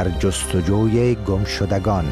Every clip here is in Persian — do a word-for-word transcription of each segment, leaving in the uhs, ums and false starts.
در جستجوی گمشدگان.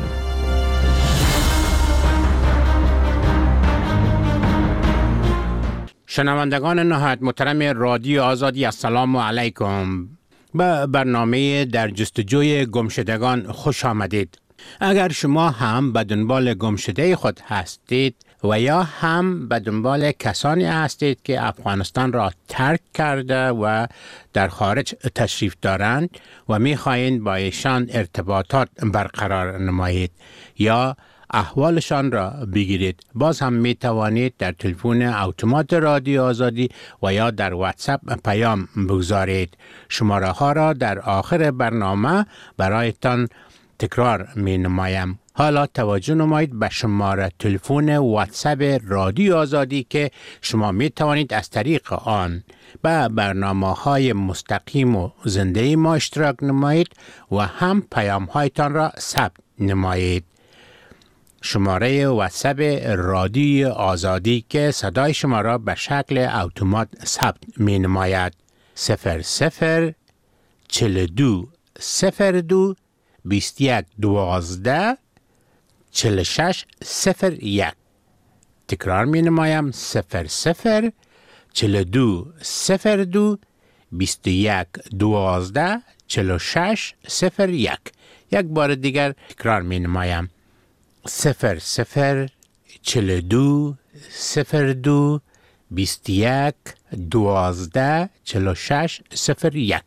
شنوندگان نهایت محترم رادیو آزادی، السلام علیکم. به برنامه در جستجوی گمشدگان خوش آمدید. اگر شما هم به دنبال گمشده خود هستید و یا هم به دنبال کسانی هستید که افغانستان را ترک کرده و در خارج تشریف دارند و می‌خواهید با ایشان ارتباطات برقرار نمایید یا احوالشان را بگیرید، باز هم می توانید در تلفن اتومات رادیو آزادی و یا در واتساپ پیام بگذارید. شماره ها را در آخر برنامه برایتان تکرار می نمایم. حالا توجه نمایید به شماره تلفن واتساپ رادیو آزادی که شما می توانید از طریق آن به برنامه های مستقیم و زنده ما اشتراک نمایید و هم پیام هایتان را ثبت نمایید. شماره واتساپ رادیو آزادی که صدای شما را به شکل اتومات ثبت می نماید صفر صفر چهل و دو صفر دو بیست و یک دوازده چهل و شش صفر یک. تکرار می نمایم صفر صفر چهل و دو صفر دو بیست و یک دوازده چهل و شش صفر یک. یک بار دیگر تکرار می نمایم صفر صفر چهل و دو صفر دو بیست و یک دوازده چهل و شش صفر یک.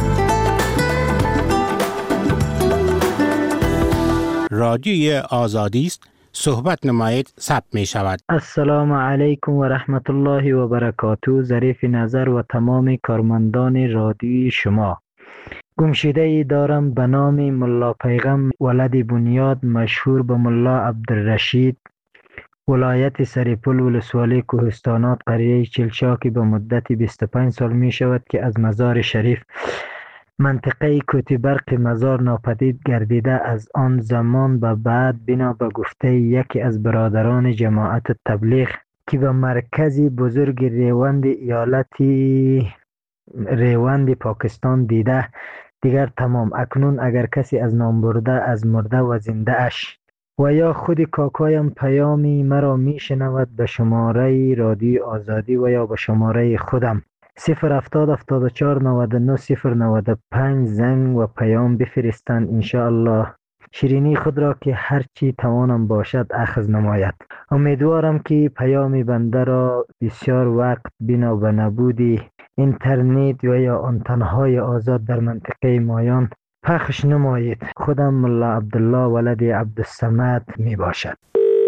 رادیوی آزادی است، صحبت نمایید، ثبت می شود. السلام علیکم و رحمت الله و برکاته. ظریف نظر و تمام کارمندان رادیوی شما. گمشده ای دارم به نام ملا پیغم ولد بنیاد، مشهور به ملا عبدالرشید، ولایت سریپل، ولسوالی کوهستانات، قریه چلچاکی. به مدت بیست و پنج سال می شود که از مزار شریف منطقه کوتی برق مزار ناپدید گردیده. از آن زمان به بعد بنا به گفته یکی از برادران جماعت تبلیغ که به مرکزی بزرگ ریوند ایالتی ریوند پاکستان دیده، دیگر تمام. اکنون اگر کسی از نام برده از مرده و زنده اش و یا خود کاکایم پیامی مرا می شنود به شماره رادیو آزادی و یا به شماره خودم صفر هفتاد هفتاد و چهار نود و نه صفر نود و پنج زنگ و پیام بفرستند. انشاءالله شیرینی خود را که هرچی توانم باشد اخذ نماید. امیدوارم که پیام بنده را بسیار وقت بنا به نبودی اینترنت و یا آنتنهای آزاد در منطقه مایان پخش نمایید. خودم ملا عبدالله ولد عبدالصمد می باشد.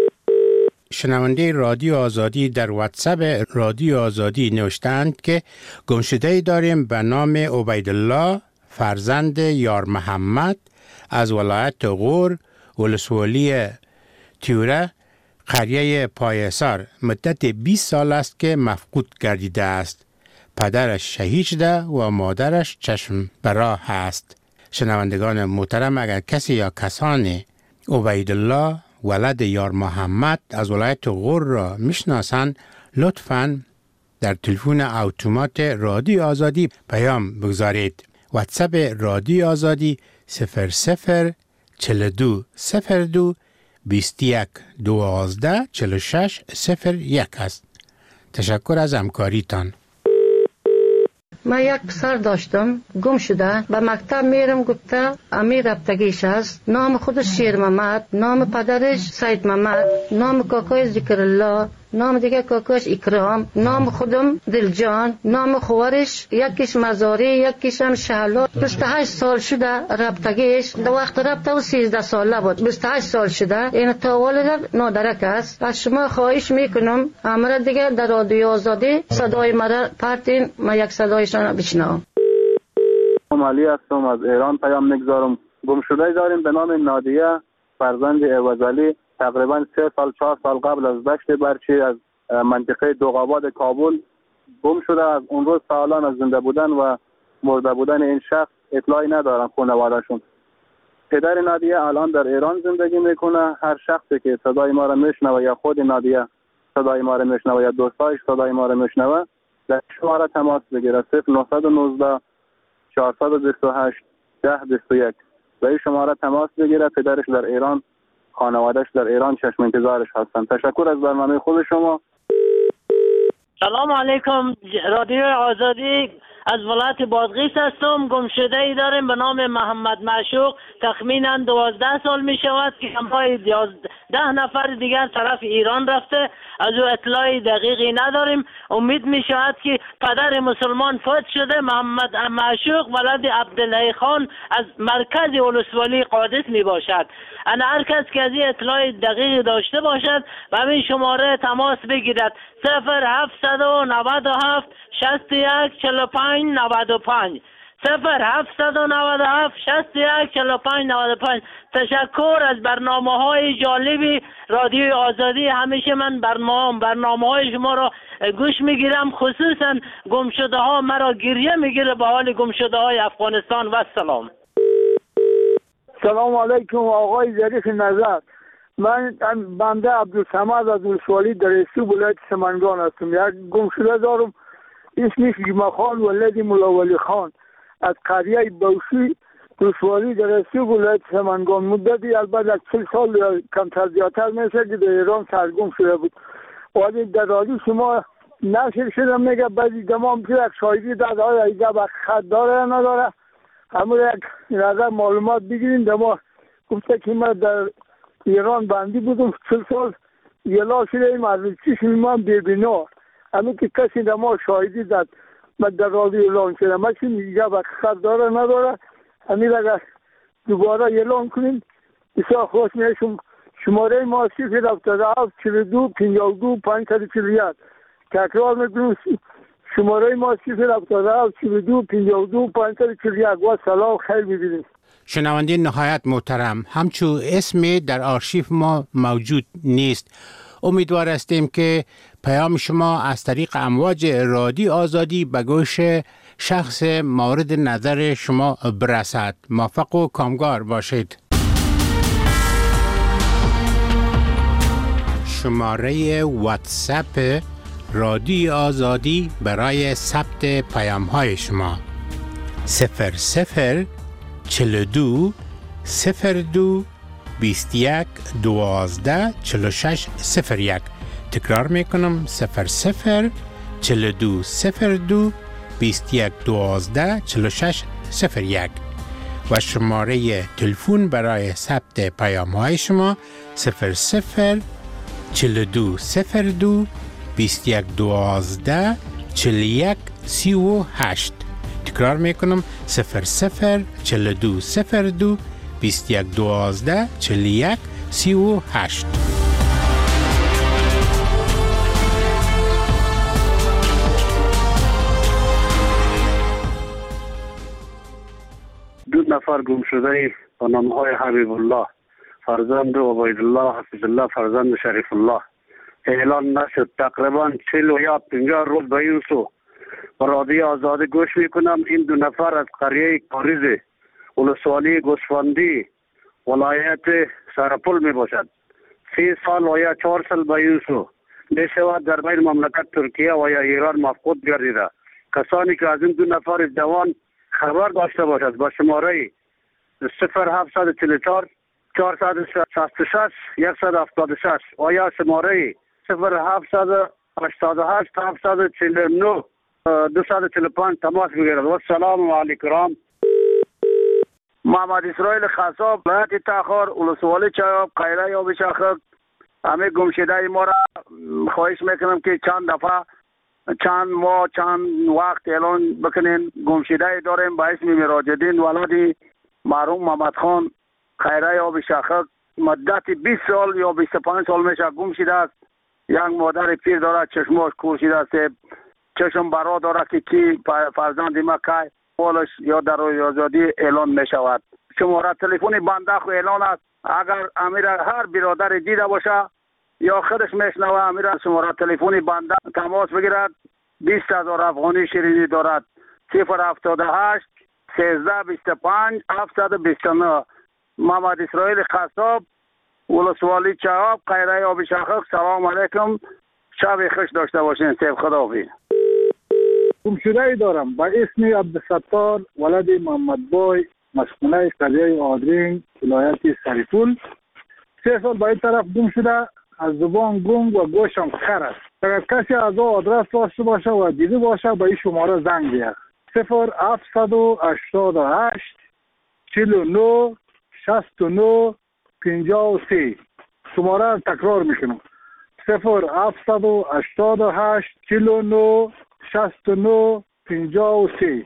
شنونده رادیو آزادی در واتساپ رادیو آزادی نوشتند که گمشده‌ای داریم به نام عبیدالله فرزند یار محمد از ولایت غور، ولسوالی تیوره، قریه پایسار. مدت بیست سال است که مفقود گردیده است. پدرش شهید شده و مادرش چشم براه است. شنوندگان محترم، اگر کسی یا کسانی عبیدالله ولد یار محمد از ولایت غور را میشناسند، لطفاً در تلفن اتومات رادیو آزادی پیام بگذارید. واتساپ رادیو آزادی صفر صفر چهل و دو صفر دو بیست و یک دوازده چهل و شش صفر یک است. تشکر از همکاریتان. من یک پسر داشتم گم شده، به مکتب میرم گفته امیر رفتگیش است. نام خودش شیر محمد، نام پدرش سید محمد، نام کاکای ذکر الله، نام دیگه کاکاش اکرام، نام خودم دلجان، نام خوارش یکیش مزاری یکیش هم شهلا. بیست و هشت سال شده رفتگیش. در وقت رفته و سیزده ساله بود. بیست و هشت سال شده. این تاولد نادرک است. از شما خواهش میکنم امر دیگه در رادیو آزادی صدای مرا پرتین، ما یک صدایشان بشنوم. علی هستم، از ایران پیام میگذارم. گمشده داریم به نام نادیه فرزند عوضعلی. تقریبا سه سال چهار سال قبل از دشت برچی از منطقه دوغاباد کابل گم شده. از اون روز سالان از زنده بودن و مرده بودن این شخص اطلاعی ندارن خانواده‌شون. پدر نادیه الان در ایران زندگی میکنه. هر شخصی که صدای ما را میشنوه یا خود نادیه صدای ما را میشنوه یا دوستایش صدای ما را میشنوه، در شماره تماس بگیره صفر نه یک نه چهارصد و بیست و هشت ده بیست و یک به این شماره تماس بگیره. پدرش در ایران، خانوادهش در ایران، چشم انتظارش هستن. تشکر از برنامه خوب شما. سلام علیکم. رادیو آزادی از ولایت بادغیس هستم. گمشده ای داریم به نام محمد معشوق. تخمینا دوازده سال می شود که همراه ده نفر دیگر طرف ایران رفته. از او اطلاعی دقیقی نداریم. امید می شود که پدر مسلمان فوت شده. محمد معشوق ولد عبدالله خان از مرکز ولسوالی قادس می باشد. انا هر کس که از این اطلاع دقیق داشته باشد و همین شماره تماس بگیرد. صفر هفتصد و نود و هفت شصت و یک چهل و پنج نود و پنج صفر هفتصد و نود و هفت شصت و یک چهل و پنج نود و پنج. تشکر از برنامه های جالبی رادیو آزادی. همیشه من برنامه برنامه های شما را گوش میگیرم، خصوصا گمشده ها مرا گریه میگیره به حال گمشده های افغانستان. و سلام. سلام علیکم آقای ظریف نظر. من بنده عبدالصمد از ولسوالی درستی ولایت سمنگان هستم. یک گمشده دارم اسمش جمعه خان ولد مولا ولی خان از قریه بوشی ولسوالی درستی ولایت سمنگان. مدتی البته از چل سال یا کمتر زیادتر میشه که در ایران سرگم شده بود. ولی در رادیو شما نشر شده میگه بعضی دمام که یک شاهدی داده های ایجا با خط داره یا نداره. همون یک نظر معلومات بگیریم. دما گفته که من در ایران بندی بودم چل سال یلا شده ایم از چشم من ببینا. همین که کسی دما شاهدی داد من در رادیو اعلان شده. من چی میگه با خط داره نداره. همین اگر دوباره اعلان کنیم بسیار خوش میشم. شماره ما صفر هفتاد و هفت چهل و دو پنجاه و دو پانصد و چهل و یک. تکرار میکنم شماره ما صفر هفتاد و هفت چهل و دو پنجاه و دو پانصد و چهل و یک. و سلام خیر ببینید. شنونده نهایت محترم، همچون اسم در آرشیف ما موجود نیست. امیدوار هستیم که پیام شما از طریق امواج رادیو آزادی به گوش شخص مورد نظر شما برسد. موفق و کامگار باشید. شماره واتساپ رادیو آزادی برای ثبت پیام های شما صفر صفر چهل و دو صفر دو بیست و یک دوازده چهل و شش صفر یک. تکرار میکنم صفر صفر چهل و دو صفر دو بیست و یک دوازده چهل و شش صفر یک و شماره تلفن برای ثبت پیام های شما صفر صفر چهل و دو صفر دو بیست و یک دوازده چهل و یک سی و هشت. تکرار میکنم صفر صفر چهل و دو صفر دو بیست و یک دوازده چهل و یک سی و هشت. دو نفر گم شده با نامهای حبیب الله فرزند و عبیدالله حفظ الله فرزند شریف الله اعلان نشد. تقریبا چهل و یا پنجاه روز به این سو رادیو آزادی گوش میکنم. این دو نفر از قریه کاریز ولسوالی گوسفندی ولایت سرپل می باشد. سی سال و یا چهار سال به این سو می شود در بین مملکت ترکیه و یا ایران مفقود گردیده. کسانی که از این دو نفر جوان خبر داشته باشد با شماره صفر هفتصد و چهل و چهار چهارصد و شصت و شش صد و هفتاد و شش و یا شماره صفر هفتصد و هشتاد و هشت هفتصد و چهل و نه دویست و چهل و پنج تماس بگیرد. و سلام علیکم. محمد اسرائیل خصاب ولایت تخار ولسوالی چایاب قیره یا بشاخک. همه گمشده ما را خواهش میکنم که چند دفعه چند ماه چند وقت اعلان بکنین. گمشده داریم با اسم مراجدین ولد مرحوم محمد خان قیره یا بشاخک. مدت بیست سال یا بیست و پنج سال میشه گم شده است. یک مادر پیر دارد چشماش کور شده است. چشم برا داره که کی فرزند ما که پولش یا در آزادی اعلان می شود. شماره تلفن بنده خو اعلان است. اگر امیر هر برادر دیده باشه یا خودش میشنوه امیر شماره تلفن بنده تماس بگیرد. بیست هزار افغانی شیرینی دارد. صفر هفتاد و هشت سیزده بیست و پنج هفتصد و بیست و نه. محمد اسرائیل خصاب ولسوالی چهاب قیره آب شاخک. سلام علیکم. شب خوش داشته باشین. سیف خداحافظ. گمشده ای دارم با اسم عبدالستار ولد محمد بای مسکونه قریه آدرین ولایت سریپول. سه سال به این طرف گم شده، از زبان گم و گوشم خر است. اگر کسی از او آدرس داشته باشه و دیده باشه به این شماره زنگ بیاد. صفر هفتصد و هشتاد و هشت چهل و نه شصت و نه پنجاه و سه. شماره را تکرار میکنم. صفر هفتصد و هشتاد و هشت چهل و نه شصت و نه پنجاه و سه.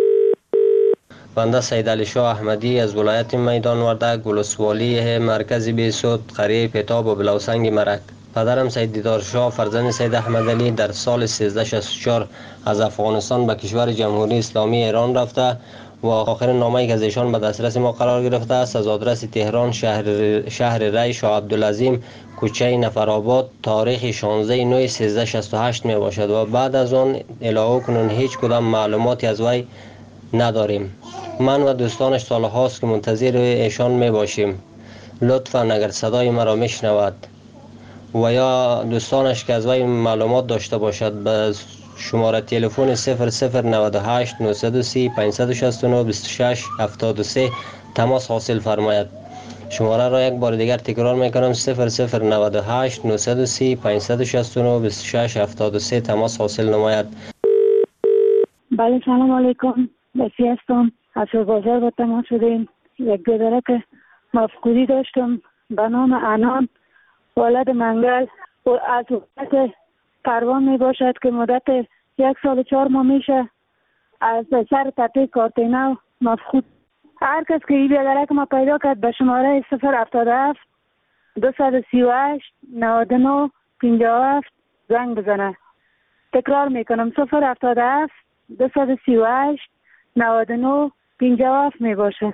بنده سید علی شاه احمدی از ولایت میدان وردک ولسوالی مرکز بیسود قریه پتاب و بلوسنگ مرک. پدرم سید دیدار شاه فرزند سید احمد علی در سال سیزده شصت و چهار از افغانستان به کشور جمهوری اسلامی ایران رفته و آخر نامه‌ای که از ایشان به دسترس ما قرار گرفته است از آدرس تهران شهر شهر ری شاه عبدالعظیم کوچه نفرآباد تاریخ شانزده نه سیزده شصت و هشت می باشد و بعد از آن الهه کنون هیچ کدام معلوماتی از وی نداریم. من و دوستانش سالهاست که منتظر ایشان می باشیم. لطفاً اگر صدای مرا میشنود و یا دوستانش که از وی معلومات داشته باشد به شماره تلفن صفر صفر نود و هشت نهصد و سی پانصد و شصت و نه بیست و شش هفتاد و سه تماس حاصل فرماید. شماره را یک بار دیگر تکرار میکنم صفر صفر نود و هشت نهصد و سی پانصد و شصت و نه بیست و شش هفتاد و سه تماس حاصل نماید. بله سلام علیکم. بسی هستم. از بازار با تماس شدیم. یک گذره که مفقودی داشتم به نام انان ولد منگل و از وقت پروان می باشد که مدت یک سال و چهار ماه میشه از سر تپه کارتینو مفقود. هر کس که این بیادره که ما پیدا کرد به شماره صفر هفتاد و هفت دویست و سی و هشت نود و نه پنجاه و هفت زنگ بزنه. تکرار میکنم صفر هفتاد و هفت دویست و سی و هشت نود و نه پنجاه و هفت می باشه.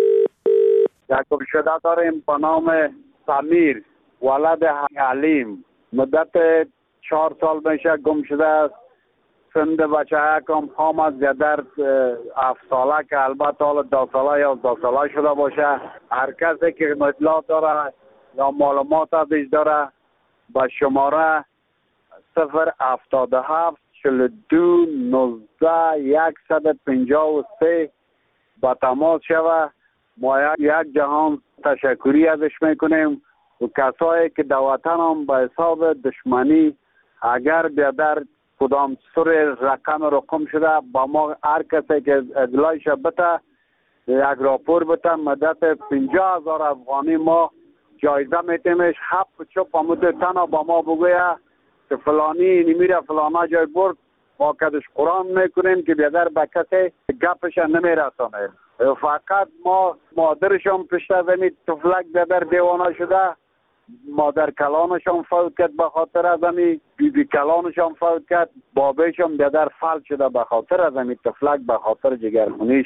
یک گمشده داریم به نام سمیر ولد علیم. مدت چهار سال میشه گم شده است. سند بچه یکم هم از در هفت ساله که البته حالا دو ساله یا دو ساله شده باشه. هر کسی که اطلاع داره یا معلومات ازش داره به شماره صفر هفتاد و هفت چهل و دو نوزده صد و پنجاه و سه با تماس شوه. ما یک جهان تشکری ازش میکنیم و کسایی که در وطن هم به حساب دشمنی اگر بیادر کدام سر رقم رقم شده با ما هر کسی که اطلاعش بده یک راپور بده مدت پنجاه هزار افغانی ما جایزه میتیمش. هفت چپ همون تنها با ما بگویه که فلانی نمیره فلانا جای برد ما کدش قرآن میکنیم که بیادر به کسی گپش نمیرسانه. فقط ما مادرشان پشت زمین تفلک بیادر دیوانه شده. مادر کلانشان فوت کرد به خاطر از امی بی بی کلانشان فوت کرد. بابیشان بیادر فلج شده به خاطر از امی تفلک به خاطر جگرخونیش.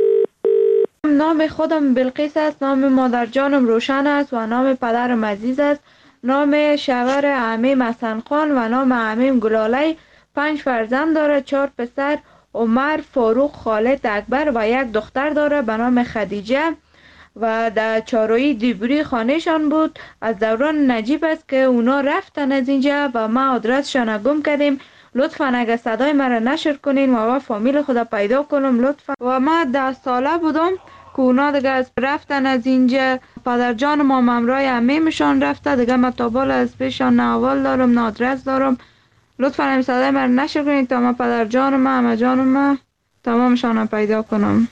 نام خودم بلقیس است. نام مادر جانم روشن است و نام پدرم عزیز است. نام شوهر عمیم حسن خان و نام عمیم گلاله. پنج فرزند داره، چهار پسر عمر، فاروق، خالد، اکبر و یک دختر داره به نام خدیجه و در چهارراه دیبری خانهشان بود. از دوران نجیب است که اونا رفتن از اینجا و ما آدرسشان گم کردیم. لطفا اگر صدای مرا نشر کنین و فامیل خدا پیدا کنم لطفا. و ما ده ساله بودم که اونا دیگه از رفتن از اینجا. پدر جان ما ممرای عمیمشان رفته دیگه. ما تا بالا از پیشان نه اول دارم نه آدرس دارم. لطفا هم صدای مرا نشر کنین تا ما پدر جان ما همه جان ما تمامشان پیدا کنم.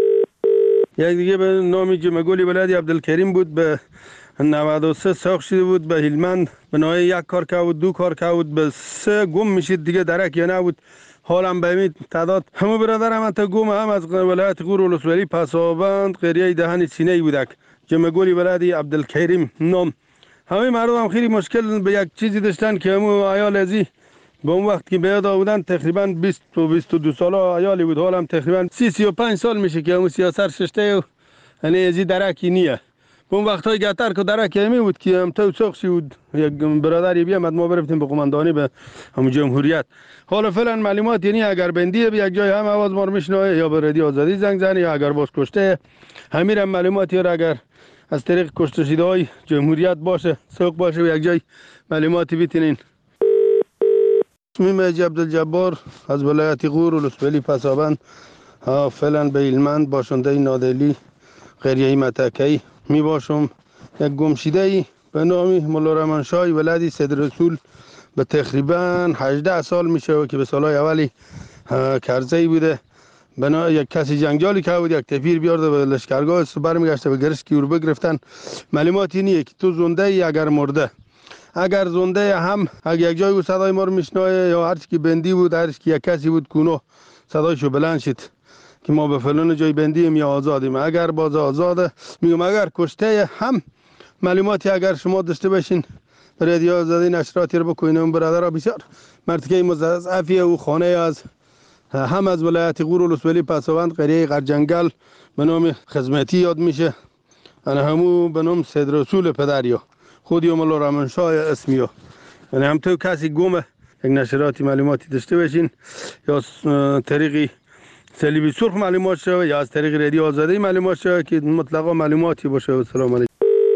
یک دیگه به نامی جمگولی ولادی عبدالکریم بود به نود و سه ساخت شده بود به هلمند. به نوعی یک کار که بود دو کار که بود به سه گم میشید دیگه درک یا نبود. حالم به این تعداد همه برادرم حتی گم هم از ولایت غور ولسوالی پسابند قریه دهن سینه بودک. جمگولی ولادی عبدالکریم نام. همه مردم هم خیلی مشکل به یک چیزی داشتن که همو عیال ازی به اون وقت که بیاد آودن تقریبا بیست و بیست و دو ساله عیالی بود. حالم تقریبا سی سی و پنج سال میشه که همون سیاست ششته و یعنی ازی درکی نیه. به اون وقت های گتر که درکی همی بود که هم تو سخشی بود یک برادری بیامد ما برفتیم به قماندانی به همون جمهوریت. حالا فعلا معلومات یعنی اگر بندیه به یک جای هم آواز ما رو میشنوه یا به رادیو آزادی زنگ زنی یا اگر باز کشته همین معلوماتی را اگر از طریق کشته شده های جمهوریت باشه سوق باشه و یک جای معلوماتی بیتینین. اسمیم عبدالجبار از ولایت غور ولسوالی پسابند فعلا به هلمند باشنده نادلی قریه متکی می باشم. یک گمشده به نام مولا رحمانشاه ولدی سید رسول به تقریبا هجده سال میشه که به سالهای اولی کرزی بوده. بنا یک کسی جنگجالی که بود یک تفیر بیارده به لشکرگاه برمیگشته به گرسکی رو بگرفتن. معلومات اینیه که تو زنده ای اگر مرده، اگر زنده هم اگر یک جای بود صدای ما رو میشنوه یا هر چی که بندی بود، هر چی که یک کسی بود کونو صدایشو بلند شد که ما به فلان جای بندیم یا آزادیم. اگر باز آزاده میگم اگر کشته هم معلوماتی اگر شما داشته باشین رادیو آزادی نشراتی رو بکنین. اون برادرها بسیار مرتکه مضاعفیه و خانه از هم از ولایت غور ولسوالی پسوند قریه غرجنگل به نام خدمتی یاد میشه. انا همو به نام سید رسول پدریا خودی مولا رحمانشاه اسمیو. یعنی هم تو کسی گمه یک نشراتی معلوماتی داشته باشین یا طریقی صلیبی سرخ معلومات شوه یا از طریق رادیو آزادی معلومات شوه که مطلقا معلوماتی باشه. و سلام علیکم.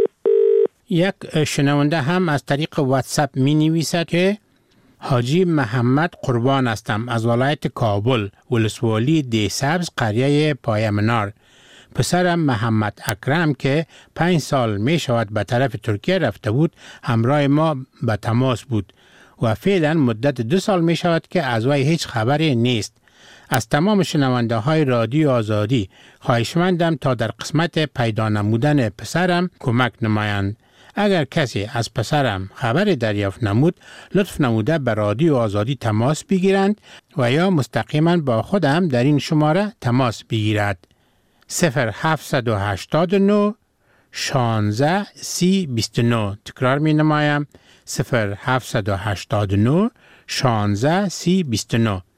یک شنونده هم از طریق واتساپ می نویسد که حاجی محمد قربان هستم از ولایت کابل، ولسوالی دی سبز، قریه پای منار. پسرم محمد اکرم که پنج سال می شود به طرف ترکیه رفته بود همراه ما به تماس بود و فعلا مدت دو سال می شود که از وی هیچ خبری نیست. از تمام شنونده های رادیو آزادی خواهشمندم تا در قسمت پیدا نمودن پسرم کمک نمایند. اگر کسی از پسرم خبری دریافت نمود لطف نموده به رادیو آزادی تماس بگیرند و یا مستقیما با خودم در این شماره تماس بگیرد. صفر هفت هشت نه شانزده سی بیست و نه. تکرار می نمایم صفر هفت هشت نه شانزده سی بیست و نه.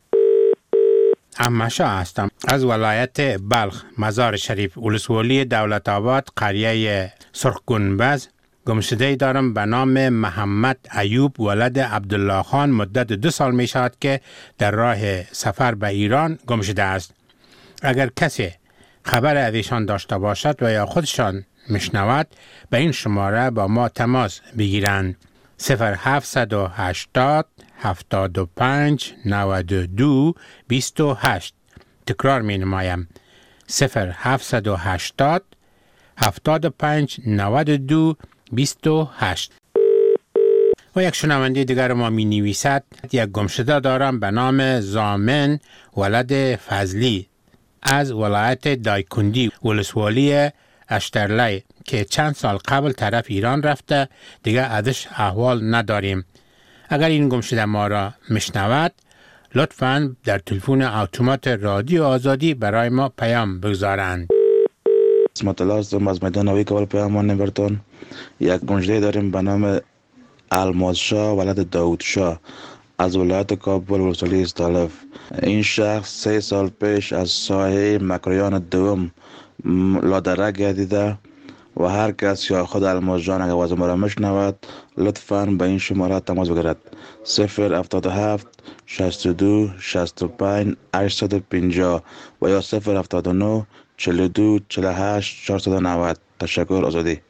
احمدشاه هستم از ولایت بلخ، مزار شریف، ولسوالی دولت آباد، قریه سرخ گنبز. گمشده دارم به نام محمد ایوب ولد عبدالله خان. مدت دو سال می شود که در راه سفر به ایران گمشده است. اگر کسی خبر از ایشان داشته باشد و یا خودشان میشنود به این شماره با ما تماس بگیرند. صفر هفت هشتاد هفتاد و پنج نود و دو بیست و هشت. تکرار می نمایم صفر هفت هشتاد هفتاد و پنج نود و دو بیست و هشت. و یک شنونده دیگر ما می نویسد یک گمشده دارم به نام زامن ولد فضلی از ولایت دایکندی، ولسوالی اشترلی که چند سال قبل طرف ایران رفته، دیگه ازش احوال نداریم. اگر این گمشده ما را میشنود لطفاً در تلفن اتومات رادیو آزادی برای ما پیام بگذارند. اسمت الله هستم از میدان نوی کابل پیامان نبرتون. یک گمشده داریم به نام الماس شاه ولد داود شاه از ولایت کابل، ولسوالی استالف. این شخص سه سال پیش از ساحه مکریان دوم لادره گردیده و هر کس یا خود الماس جان اگر وزن را میشنود لطفاً به این شماره تماس بگیرد. صفر هفتاد و هفت شصت و دو شصت و پنج هشتصد و پنجاه و یا صفر هفتاد و نه چهل و دو چهل و هشت چهارصد و نود. تشکر. آزادی.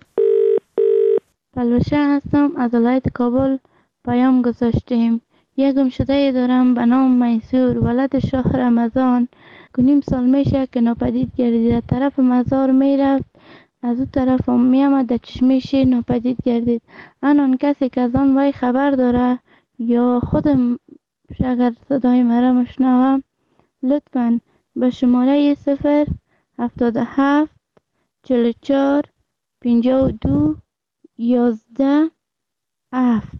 پلوشه هستم از ولایت کابل. پیام گذاشتیم. یک گمشده دارم به نام میسور ولد شاه رمضان که نیم سال میشه که ناپدید گردید. طرف مزار میرفت، از او طرف هم میامد در چشمش ناپدید گردید. آن کسی که از آن وی خبر داره یا خودم اگر صدای مرا مشنوم لطفاً به شماره صفر هفتاد و هفت چهل و چهار پنجاه و دو یازده هفت.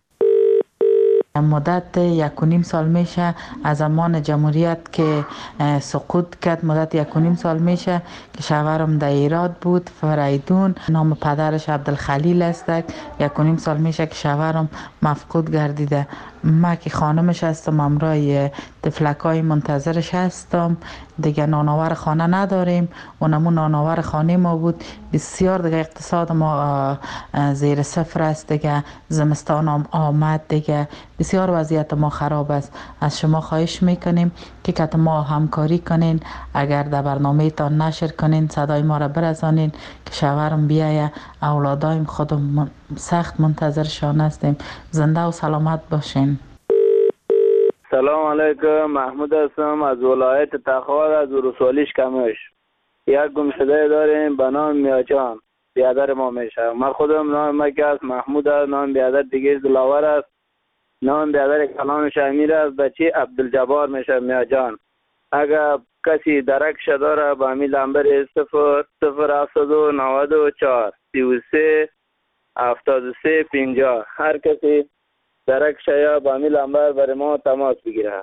مدت یک و نیم سال میشه از زمان جمهوریت که سقوط کرد، مدت یک و نیم سال میشه که شوهرم در ایراد بود، فریدون، نام پدرش عبدالخلیل است. یک و نیم سال میشه که شوهرم مفقود گردیده. ما که خانمش هستم، امرای تفلکای منتظرش هستم. دیگه نانآور خانه نداریم، اونمون نانآور خانه ما بود. بسیار دیگه اقتصاد ما زیر صفر است. دیگه زمستان هم آمد، دیگه بسیار وضعیت ما خراب است. از شما خواهش میکنیم که کت ما همکاری کنین، اگر در برنامه تان نشر کنین صدای ما را برسانین که شوهرم بیایه. اولادایم خودم سخت منتظرشان هستیم. زنده و سلامت باشین. سلام علیکم، محمود هستم از ولایت تخار از ولسوالی کمش. یک گمشده داریم به نام میاجان، بیادر ما میشه. من خودم نام ما که است محمود است، نام بیادر دیگه دلاور است، نام بیادر کلانش امیر است، بچه عبدالجبار میشه میاجان. اگر کسی درکش داره به امی لنبر صفر صفر هفتاد و نود و چهار سی و سه هفتاد و سه پنجاه، هر کسی درکش یا به امی لنبر برای ما تماس بگیره.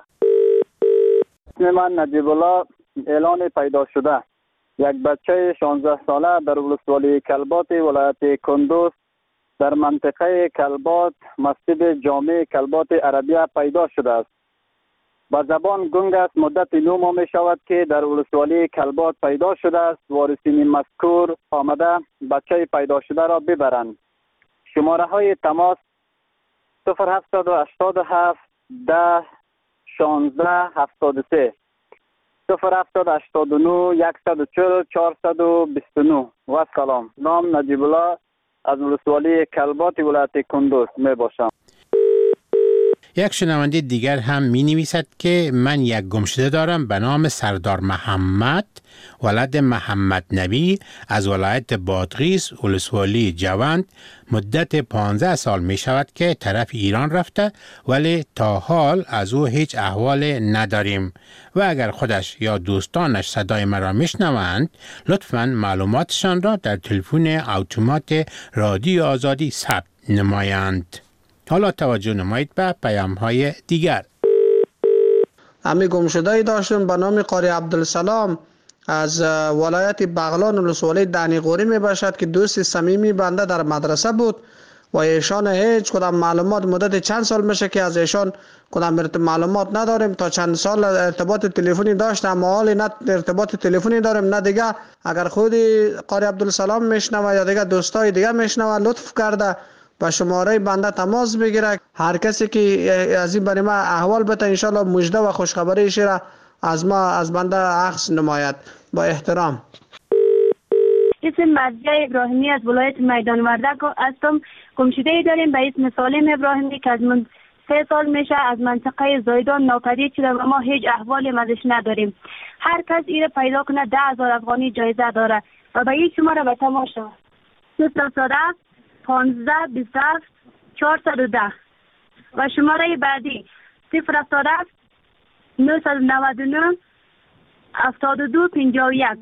اسم من نجیب الله، اعلان پیدا شده. یک بچه شانزده ساله در ولسوالی کلبات ولایت کندوز در منطقه کلبات مسجد جامع کلبات عربیه پیدا شده است. با زبان گنگ است. مدت نو ماه می شود که در ولسوالی کلبات پیدا شده است. وارثین مذکور آمده بچه پیدا شده را ببرند. شماره های تماس صفر هفتاد و هشتاد و هفت ده شانزده هفتاد و سه، صفر هفتاد هشتاد و نه یکصد و چهل چهارصد و بیست و نه. و سلام. نام نجیب الله از ولسوالی کلبات ولایت کندوز می باشم. یک شنونده دیگر هم می نویسد که من یک گمشده دارم به نام سردار محمد ولد محمد نبی از ولایت بادغیس ولسوالی جوند. مدت پانزده سال می شود که طرف ایران رفته ولی تا حال از او هیچ احوال نداریم و اگر خودش یا دوستانش صدای مرا می شنوند لطفاً معلوماتشان را در تلفن اتومات رادیو آزادی ثبت نمایند. حالا توجه نمایید به پیام های دیگر. امی گمشده‌ای داشتم به نام قاری عبدالسلام از ولایت بغلان ولسوالی دنیقوری می باشد که دوست صمیمی بنده در مدرسه بود و ایشان هیچ کدام معلومات مدت چند سال میشه که از ایشان کدام معلومات نداریم. تا چند سال ارتباط تلفنی داشتم اما حالی نه ارتباط تلفنی داریم نه دیگه. اگر خودی قاری عبدالسلام میشنوه یا دیگه دوستای دیگه میشنوه لطف کرده با شماره بنده تماس بگیره. هر کسی که از این برای ما احوال بده انشالله مژده و خوشخبریش را از ما از بنده اخذ نماید. با احترام. اسم مرضیه ابراهیمی از ولایت میدان وردک هستم. گمشده‌ای داریم به اسم سالم ابراهیمی که از من سه سال میشه از منطقه زایدان ناپدید شده و ما هیچ احوالی ازش نداریم. هر کس ایره پیدا کنه ده هزار افغانی جایزه داره و به این شماره به تماس شود. صفر صد پانزده بیست و هفت چهارصد و ده و شماره بعدی صفر هفتاد و هفت نهصد و نود و نه هفتاد و دو پنجاه و یک.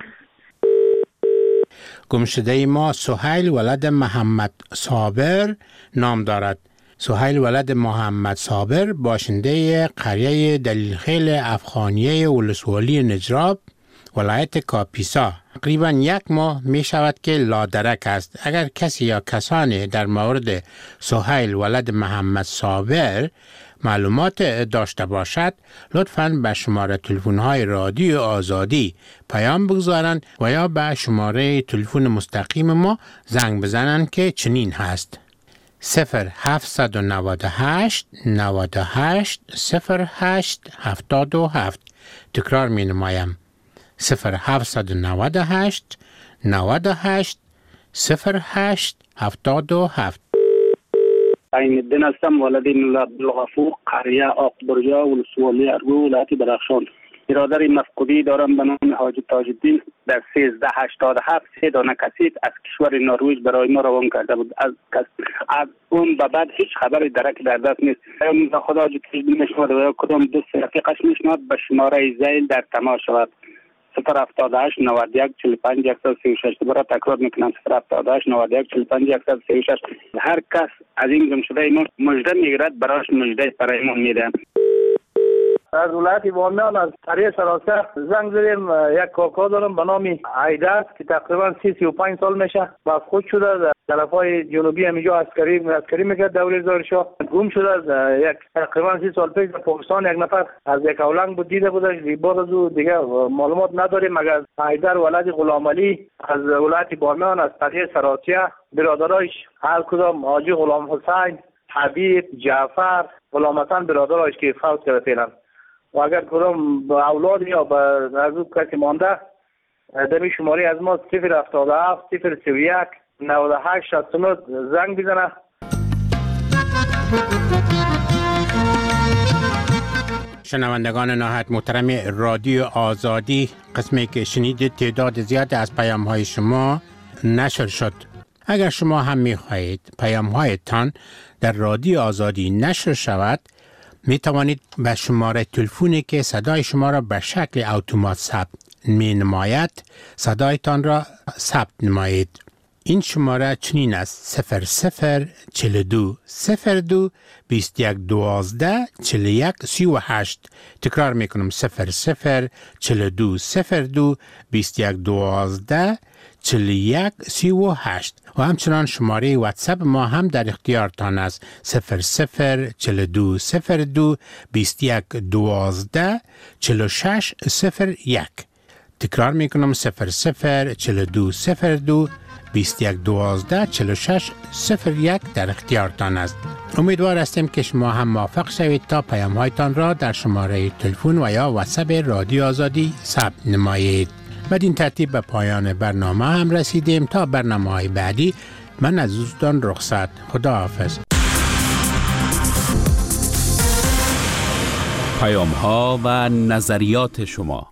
گمشده ما سهیل ولد محمد صابر نام دارد. سهیل ولد محمد صابر باشنده قریه دلیلخیل افغانیه ولسوالی نجراب ولایت کاپیسا تقریبا یک ماه می شود که لادرک است. اگر کسی یا کسانی در مورد سهیل ولد محمد صابر معلومات داشته باشد لطفاً به شماره تلفن های رادیو آزادی پیام بگذارند و یا به شماره تلفن مستقیم ما زنگ بزنند که چنین هست: صفر هفت نه هشت نه هشت صفر هشت هفتاد و هفت. تکرار می نمایم: صفر هفت نه هشت نه هشت صفر هشت هفتاد و هفت. عین الدین هستم، ولد ملا عبدالغفور، قریه آقبریا ولسوالی ارگو ولایت درخشان. برادر مفقودی دارم به نام حاجی تاج الدین در سیزده هشتاد و هفت سه دانه کسیت از کشور نروژ برای ما روان کرده بود. از از اون به بعد هیچ خبری درک در دست نیست. به خدا حاجی تاج الدین میشود و کدام دوست رفیقش میشود به شماره زیل در تماس شود: صفر هفتاد و هشت نود و یک چهل و پنج صد و سی و شش. دوباره تکرار میکنم: صفر هفتاد و هشت نود و یک چهل و پنج صد و سی و شش. هر کس از این گمشده ما مژده میگیرد برایش مژده برایمون میده. از ولایت بامیان از قریه سراسر زنگ زدیم. یک کاکا دارم به نام عیدر که تقریبا سی سی و پنج سال میشه مفقود شده. در طرفای جنوبی همینجا عسکری عسکری میکرد دوره زارشاه. گم شده. یک تقریبا سی سال پیش در پاکستان یک نفر از یک اولنگ بود دیده بودش. بعد از او دیگه معلومات نداریم مگر عیدر ولد غلام علی از ولایت بامیان از قریه سراسر. برادرایش هر کدام حاجی غلام حسین، حبیب، جعفر، غلام حسن برادرایش که فوت کرده فعلا. و اگر کدام اولاد یا به از او کسی مانده دمی شماری از ما صفر هفتاد و هفت صفر سی و یک نود و هشت شصت و نه زنگ بزنه. شنوندگان نهایت محترم رادیو آزادی، قسمی که شنیدید تعداد زیاد از پیام های شما نشر شد. اگر شما هم می خواهید پیام هایتان در رادیو آزادی نشر شود، می توانید به شماره تلفنی که صدای شما را به شکل اتومات ثبت می نماید صدایتان را ثبت نمایید. این شماره چنین است: صفر صفر چل دو صفر دو بیست یک دوازده چل یک سی و هشت. تکرار میکنم: صفر صفر چل دو صفر دو بیست یک دوازده چل یک سی و هشت. و همچنان شماره واتساپ ما هم در اختیارتان است: صفر صفر چل دو صفر دو بیست یک دوازده چل شش صفر یک. تکرار میکنم: صفر صفر چل دو صفر دو بیست یک دوازده چل شش صفر یک در اختیارتان است. امیدوار هستیم که شما هم موفق شوید تا پیام هایتان را در شماره تلفن و یا واتساپ رادیو آزادی ثبت نمایید. بدین ترتیب به پایان برنامه هم رسیدیم. تا برنامه های بعدی من از دوستان رخصت. خداحافظ. پیام ها و نظریات شما.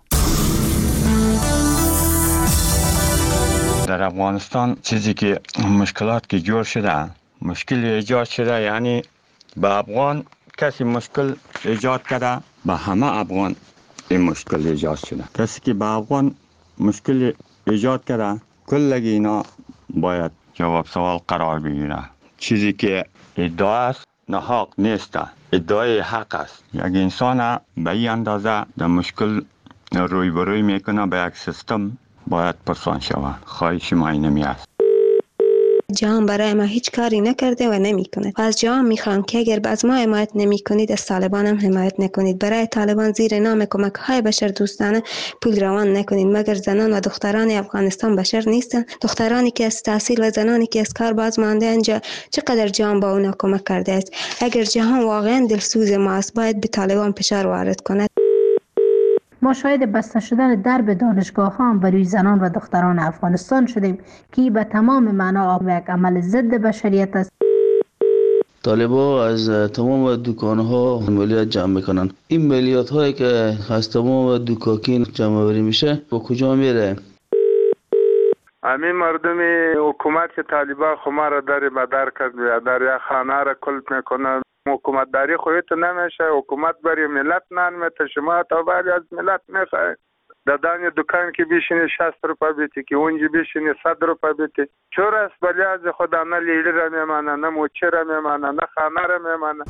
در افغانستان چیزی که مشکلات که جور شده، مشکل ایجاد شده، یعنی به افغان کسی مشکل ایجاد کرده، به همه افغان این مشکل ایجاد شده. کسی که به افغان مشکل ایجاد کرده، کلگی اینا باید جواب سوال قرار بگیره. چیزی که ادعا است ناحق نیست، ادعای حق است. یک انسان به این اندازه در مشکل روی بروی میکنه به یک سیستم باید پرسان شود. خواهش ما اینمی است. جهان برای ما هیچ کاری نکرده و نمی کند. از جهان میخوام که اگر از ما حمایت نمی کنید از طالبان هم حمایت نکنید. برای طالبان زیر نام کمک های بشر دوستانه پول روان نکنید. مگر زنان و دختران افغانستان بشر نیستن؟ دخترانی که از تحصیل و زنانی که از کار باز مانده اینجا چقدر جهان با اونا کمک کرده است؟ اگر جهان واقعا دلسوز ما است باید به طالبان فشار وارد کند. ما شاهد بسته شدن درب دانشگاه ها بروی زنان و دختران افغانستان شدیم که به تمام معنا یک عمل ضد بشریت است. طالبا از تمام دکان ها مالیات جمع میکنن. این مالیات هایی که از تمام دکاکین جمع آوری میشه با کجا میره؟ همین مردم حکومت که طالبان خما را در بدر کرد، در یک خانه را کلپ میکنن. حکومت داری خودت نمیشه، حکومت برای ملت نمیته، شما تا ولی از ملت میخواه. دادن دکان که بیشینی شصت روپا بیتی که اونجا بیشینی صد روپا بیتی. چور است بلی از خدا نه لیلی را میمانه، نه موچه را میمانه، نه خانه را میمانه.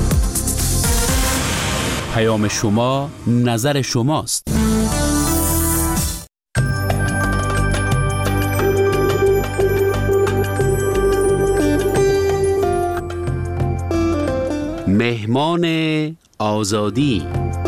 پیام شما نظر شماست. مهمان آزادی.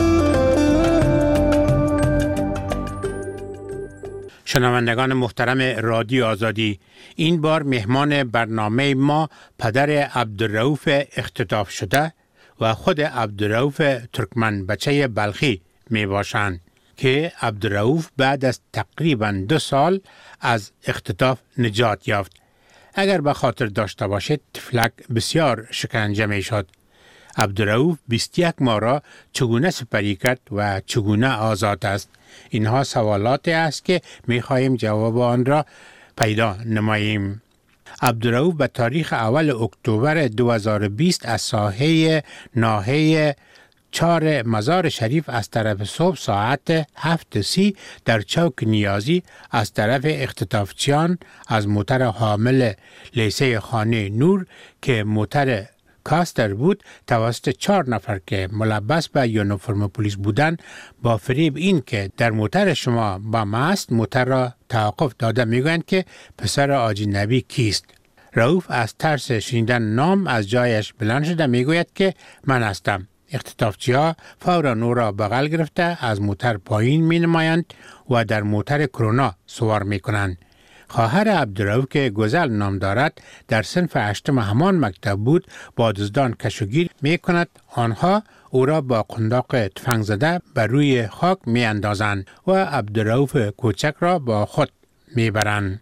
شنوندگان محترم رادیو آزادی، این بار مهمان برنامه ما پدر عبدالرؤوف اختطاف شده و خود عبدالرؤوف ترکمن بچه بلخی می باشند که عبدالرؤوف بعد از تقریبا دو سال از اختطاف نجات یافت. اگر به خاطر داشته باشید طفلک بسیار شکنجه می شد. عبدالرؤوف بیست و یک ماه را چگونه سپری کرد و چگونه آزاد است؟ اینها سوالاتی است که می خواهیم جواب آن را پیدا نماییم. عبدالرؤوف به تاریخ اول اکتبر دو هزار و بیست از ساحه ناحیه چهار مزار شریف از طرف صبح ساعت هفت سی در چوک نیازی از طرف اختطافچیان از موتر حامل لیسه خانه نور که موتر کاستر بود توسط چهار نفر که ملبس به یونیفرم پلیس بودند با فریب این که در موتر شما با ماست موتر را توقف داده میگویند که پسر حاجی نبی کیست. رؤوف از ترس شنیدن نام از جایش بلند شده میگوید که من هستم. اختطافچی‌ها فورا او را بغل گرفته از موتر پایین می نمایند و در موتر کرونا سوار می کنند. خواهر عبدالرؤوف که گزل نام دارد در صنف هشتم همان مکتب بود با دزدان کشوگیر می کند. آنها او را با قنداق تفنگ زده بر روی خاک می اندازند و عبدالرؤوف کوچک را با خود می برند.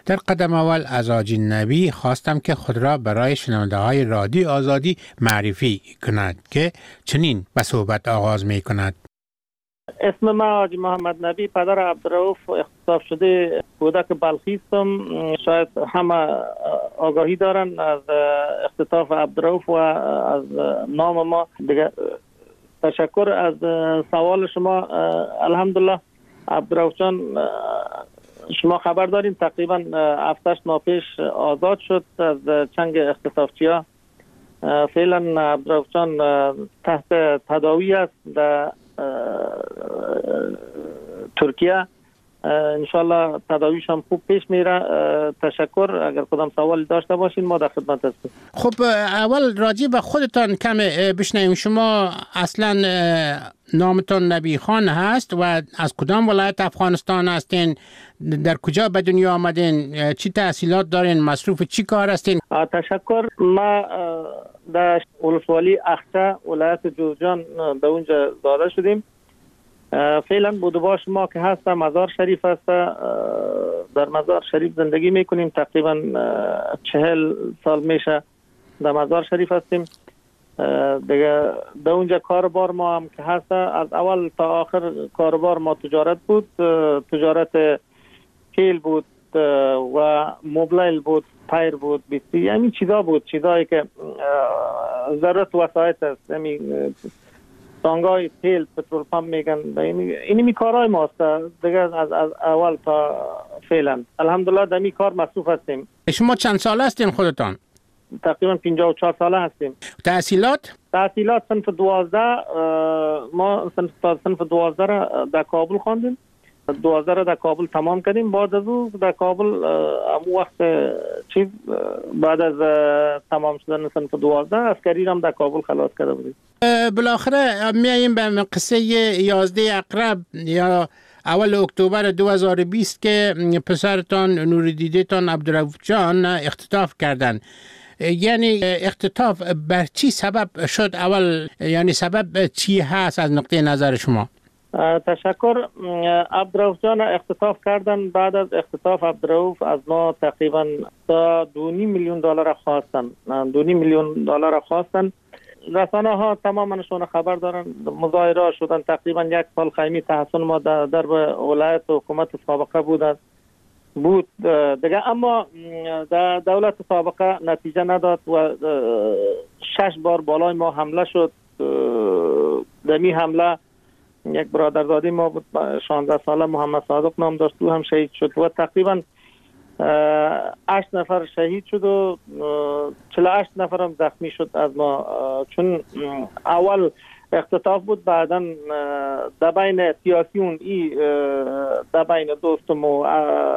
در قدم اول از حاجی نبی خواستم که خود را برای شنونده های رادیو آزادی معرفی کند که چنین به صحبت آغاز می کند. اسم من حاجی محمد نبی، پدر عبدالرؤوف اختصاص شده کودک بلخی هستم. شاید همه آگاهی دارن از اختطاف عبدالرؤوف و از نام ما دیگه. تشکر از سوال شما. الحمدلله عبدالرؤوف جان شما خبر دارین تقریبا هفتش ماه پیش آزاد شد از چنگ اختطافچی‌ها. فعلا عبدالرؤوف جان تحت تداوی است در ترکیه. انشالله تداویش هم خوب پیش میره. تشکر. اگر کدام سوال داشته باشین ما در خدمت هستیم. خب اول راجع به خودتان کم بشنویم. شما اصلا نامتان نبی خان هست و از کدام ولایت افغانستان هستین؟ در کجا به دنیا آمدین؟ چی تحصیلات دارین؟ مصروف چی کار هستین؟ تشکر. ما در ولسوالی اخچه ولایت جوزجان به اونجا زاده شدیم. فعلا بودباش ما که هست مزار شریف هست. در مزار شریف زندگی میکنیم. تقریبا چهل سال میشه در مزار شریف هستیم. دیگه در اونجا کاربار ما هم که هست از اول تا آخر کاربار ما تجارت بود. تجارت تیل بود و موبایل بود، پایر بود، بیستی، همین چیزا بود. چیزایی که ضرورت وسایت است. همین تانگای تیل پترول پمپ میگن. اینی می کارهای ماست دیگه از, از اول تا فعلا. الحمدلله در می کار مصروف هستیم. شما چند ساله هستین خودتان؟ تقریبا پنجاه و چهار ساله هستیم. تحصیلات؟ تحصیلات صنف دوازده. ما صنف صنف دوازده را در کابل خواندیم. دوازده را در کابل تمام کردیم. بعد از او در کابل امو وقت چیز بعد از تمام شدن صنف دوازده عسکری هم در کابل خلاص کرده بودیم. بالاخره میاییم به قصه یازده اقرب یا اول اکتبر دو هزار و بیست که پسرتان نوردیدتان عبدالرؤوف جان اختطاف کردن. یعنی اختطاف بر چی سبب شد؟ اول یعنی سبب چی هست از نقطه نظر شما؟ تشکر. عبدالرؤوف جان اختطاف کردن. بعد از اختطاف عبدالرؤوف از ما تقریبا تا دو نیم میلیون دلار خواستن. دو نیم میلیون دلار خواستن. رسانه ها تمامشون خبر دارن. مظاهره شدن. تقریبا یک سال خیمی تحصیل ما در, در ولایت و حکومت سابقه بود بود دیگه. اما در دولت سابقه نتیجه نداد و شش بار بالای ما حمله شد. دمی حمله یک برادرزاده ما بود شانزده ساله محمد صادق نام داشت، او هم شهید شد و تقریبا هشت نفر شهید شد و چهل و هشت نفر هم زخمی شد از ما. چون اول اختطاف بود، بعدا در بین سیاسیون ای در بین دوستم و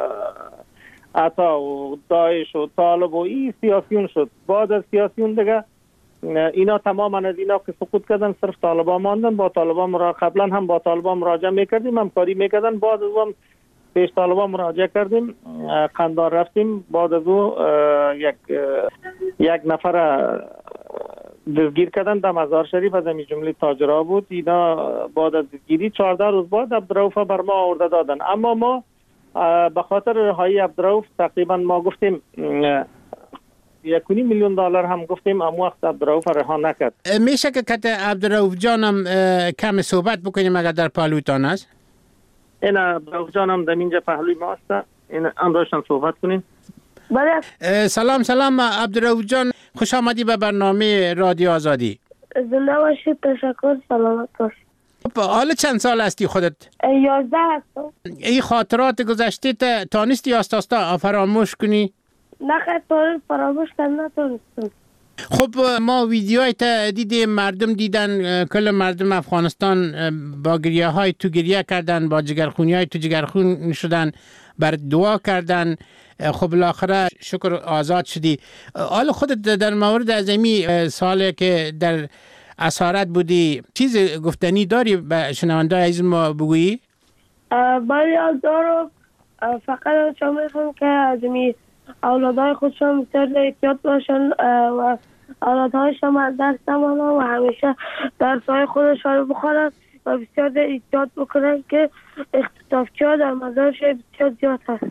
عطا و داعش و طالب و ای سیاسیون شد. بعد از سیاسیون دیگه اینا تماما از اینا که سقوط کردن صرف طالبان ماندن. با طالبان مرا قبلا هم با طالبان مراجعه میکردیم، همکاری میکردن. بعد از اون پیش طالبان مراجعه کردیم، قندار رفتیم. بعد از او یک یک نفر دستگیر کردن در مزار شریف، از همین جمله تاجرها بود. اینا بعد از دستگیری چهارده روز بعد عبدالرؤوف بر ما آورده دادن. اما ما به خاطر رهایی عبدالرؤوف تقریبا ما گفتیم یک و نیم میلیون دلار هم گفتیم، اما وقت عبدالرؤوف رها نکرد. میشه که کت عبدالرؤوف جانم کم صحبت بکنیم اگر در پهلویتان است؟ این عبدالرؤوف جانم در اینجا پهلوی ما است. این امروشان صحبت کنین. بله. سلام سلام عبدالرؤوف جان، خوش آمدی به برنامه رادیو آزادی. زنده باشید. تشکر. سلامت باشید. حالا چند سال هستی خودت؟ یازده هستم. این خاطرات گذشته تانستی آستاستا فراموش کنی؟ نه خیلی فراموش کردن نتونستم. خب ما ویدیوهای تا دیدیم، مردم دیدن، کل مردم افغانستان با گریه های تو گریه کردن، با جگرخونی های تو جگرخون شدن، بر دعا کردن. خب بالاخره شکر آزاد شدی. حالا خودت در مورد از امی سالی که در اسارت بودی چیز گفتنی داری به شنونده عزیز ما بگویی؟ بله یاد دارم. فقط چون میخوام که از امی اولادهای خودشان بسیار احتیاط باشن و اولادهایشان از درس نمانن و همیشه درسهای خودشان رو بخورن و بسیار احتیاط بکنن که اختطافچی ها در مزار شریف بسیار زیاد هستن.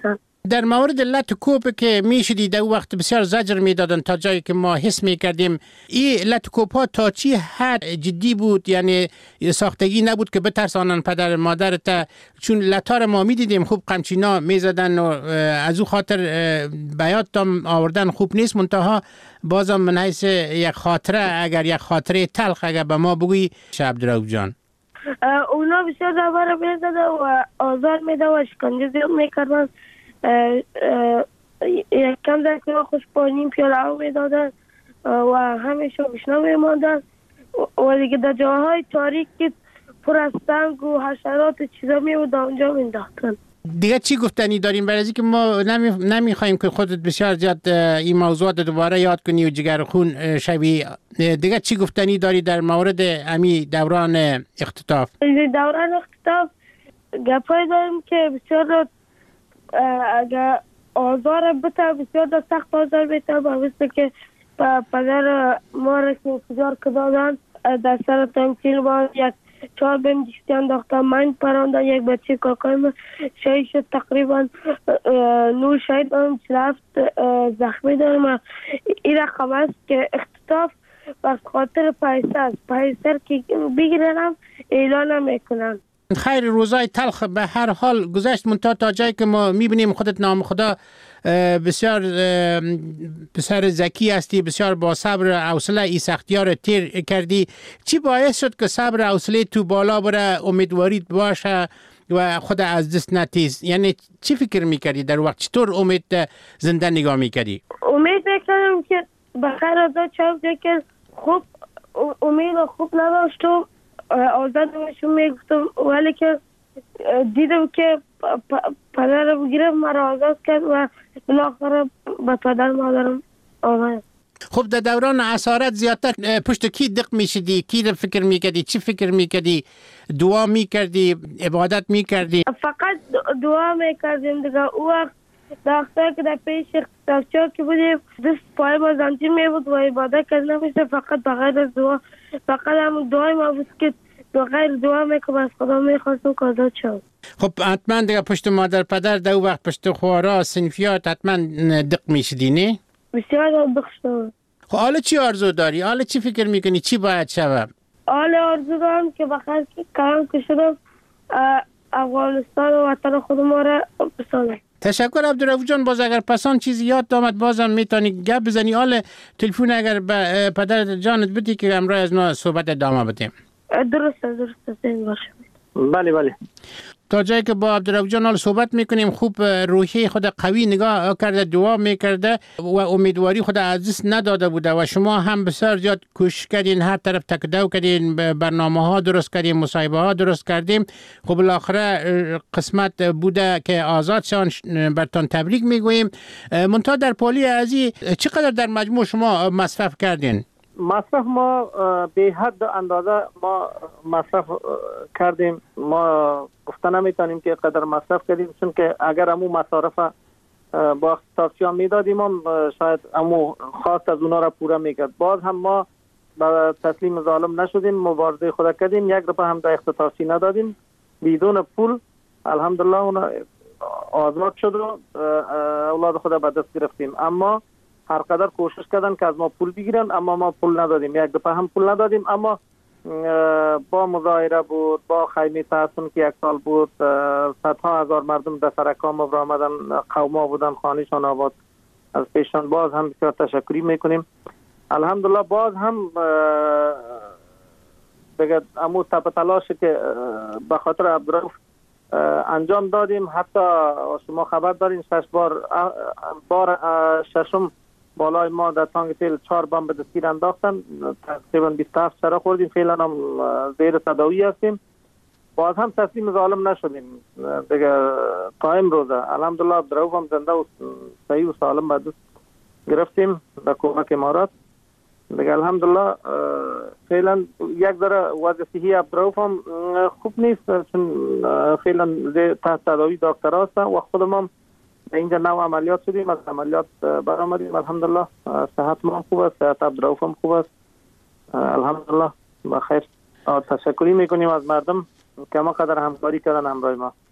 در مورد لط کوپ که میشدی در وقت بسیار زجر میدادن تا جایی که ما حس میکردیم این لط کوپ ها تا چی حد جدی بود؟ یعنی ساختگی نبود که بترسانن پدر مادرت؟ چون لطار ما میدیدیم خوب قمچینا میزدن و از او خاطر بیاتم آوردن خوب نیست. منتها بازم من حیث یک خاطره، اگر یک خاطره تلخ اگر به ما بگویی عبدالرؤوف جان. اونا بسیار زبر میزدن و آزار میده و شکنجه زیاد میکردن. یک کم در که خوش با نیم پیاله او میدادن و همیشه بشنا میماندن و دیگه در جاهای تاریک که پر از سنگ و حشرات چیزا میبود اونجا مینداختن. دیگه چی گفتنی داریم؟ برای از که ما نمی نمیخوایم که خودت بسیار زیاد این موضوعات دوباره یاد کنی و جگر خون شوی. دیگه چی گفتنی داری در مورد امی دوران اختطاف؟ دوران اختطاف گپای داریم که بسیار اگر آزار بته، بسیار سخت آزار بته، مثل که پدر ما را که انتظار کدادن در سر تمثیل با یک چهار بهم دیشتی انداختن، من پراندن، یک بچه کاکای من شهید شد، تقریبا نور شهید دارم، چلفت زخمی دارم. این رقم است که اختطاف و خاطر پیسر است، پیسر که بگیرنم اعلان میکنن. خیر، روزای تلخ به هر حال گذشت، منتها تا جایی که ما میبینیم خودت نام خدا بسیار بسیار ذکی هستی، بسیار با صبر حوصله ای سختی‌ها رو تیر کردی. چی باعث شد که صبر حوصله تو بالا بره، امیدواریت باشه و خود از دست نتیز؟ یعنی چی فکر میکردی در وقت؟ چطور امید زنده نگاه میکردی؟ امید میکردم که بخیر آزاد شد، که خوب امید خوب نداشت و آزاد نمیشون میگفتم، ولی که دیدم که پدر رو بگیرم مرا آزاد کرد و بالاخره به پدر مادرم آمد. خب در دوران اسارت زیادتر پشت کی دق میشدی؟ کی رو فکر میکردی؟ چی فکر میکردی؟ دعا میکردی؟ عبادت میکردی؟ فقط دعا میکردیم دیگه. او وقت دختر که در پیش اختطافچی که بودیم دست پای با زنجیر میبود و عبادت کرد نمیشه، فقط بغیر از دعا. فقط هم دعای ما بود که بغیر دعا میکنم از خدا میخواستم که آزاد شد. خب حتما دیگه پشت مادر پدر دو وقت پشت خوارا صنفیات حتما دق میشدی نه؟ بسیار دق شد. خب حالا چی آرزو داری؟ حالا چی فکر میکنی؟ چی باید شود؟ حالا آرزو دارم که بخیر کارم که شدم افغانستان و وطن خود ما را بسازم. تشکر عبدالرؤوف جان. باز اگر پسان چیزی یاد آمد بازم میتونی گپ بزنی. حالا تلفن اگر به پدر جانت بدی که امروز از ما صحبت ادامه بدیم. درسته درسته زین باشه. بله بله. تا جایی که با عبدالرؤوف جان صحبت میکنیم، خوب روحی خود قوی نگاه کرده، دعا میکرده و امیدواری خود از دست نداده بوده و شما هم بسیار زیاد کوشش کردین، هر طرف تکدو کردین، برنامه ها درست کردین، مصاحبه ها درست کردیم. خب بالاخره قسمت بوده که آزاد شان، برتان تبریک میگوییم. منتها در پالی ازی چقدر در مجموع شما مصرف کردین؟ مصرف ما به حد اندازه ما مصرف کردیم. ما گفته نمیتونیم که قدر مصرف کردیم، چون که اگر امو مصارف با اختطافچیان میدادیم هم شاید امو خواست از اونا را پوره میکرد. باز هم ما با تسلیم ظالم نشدیم، مبارزه خود کردیم، یک روپیه هم در اختطافچی ندادیم، بدون پول الحمدلله اونا آزاد شد و اولاد خود به دست گرفتیم. اما هر قدر کوشش کردن که از ما پول بگیرن، اما ما پول ندادیم، یک دفعه هم پول ندادیم. اما با مظاهره بود، با خیمه تحسن که یک سال بود، صدها هزار مردم در سرکام را آمدن، قوما بودن، خانهشان آباد از پیشان. باز هم بسیار تشکری میکنیم. الحمدلله باز هم بگه امو تپ تلاش که به خاطر عبدالرؤوف انجام دادیم. حتی شما خبر دارین شش بار بار ششم بالای ما در تانگ تیل چهار بمب به دستگیر انداختن، تقریبا بیست و هفت چرا خوردیم، فعلا هم زیر تداوی هستیم. باز هم تسلیم ظالم نشدیم دیگه تا امروزه. الحمدلله عبدالرؤوف هم زنده و صحیح و سالم به دست گرفتیم به کمک امارات دیگه. الحمدلله فعلا یک ذره وضع صحی عبدالرؤوف هم خوب نیست، چون فعلا تحت تداوی دکتر هستن و خودم هم اینجا نو عملیات شدیم، از عملیات برآمدیم. الحمدلله صحت ما خوب است، صحت عبدالرؤوف هم خوب است الحمدلله بخیر. تشکری میکنیم از مردم که ما قدر همکاری کردن همراه ما.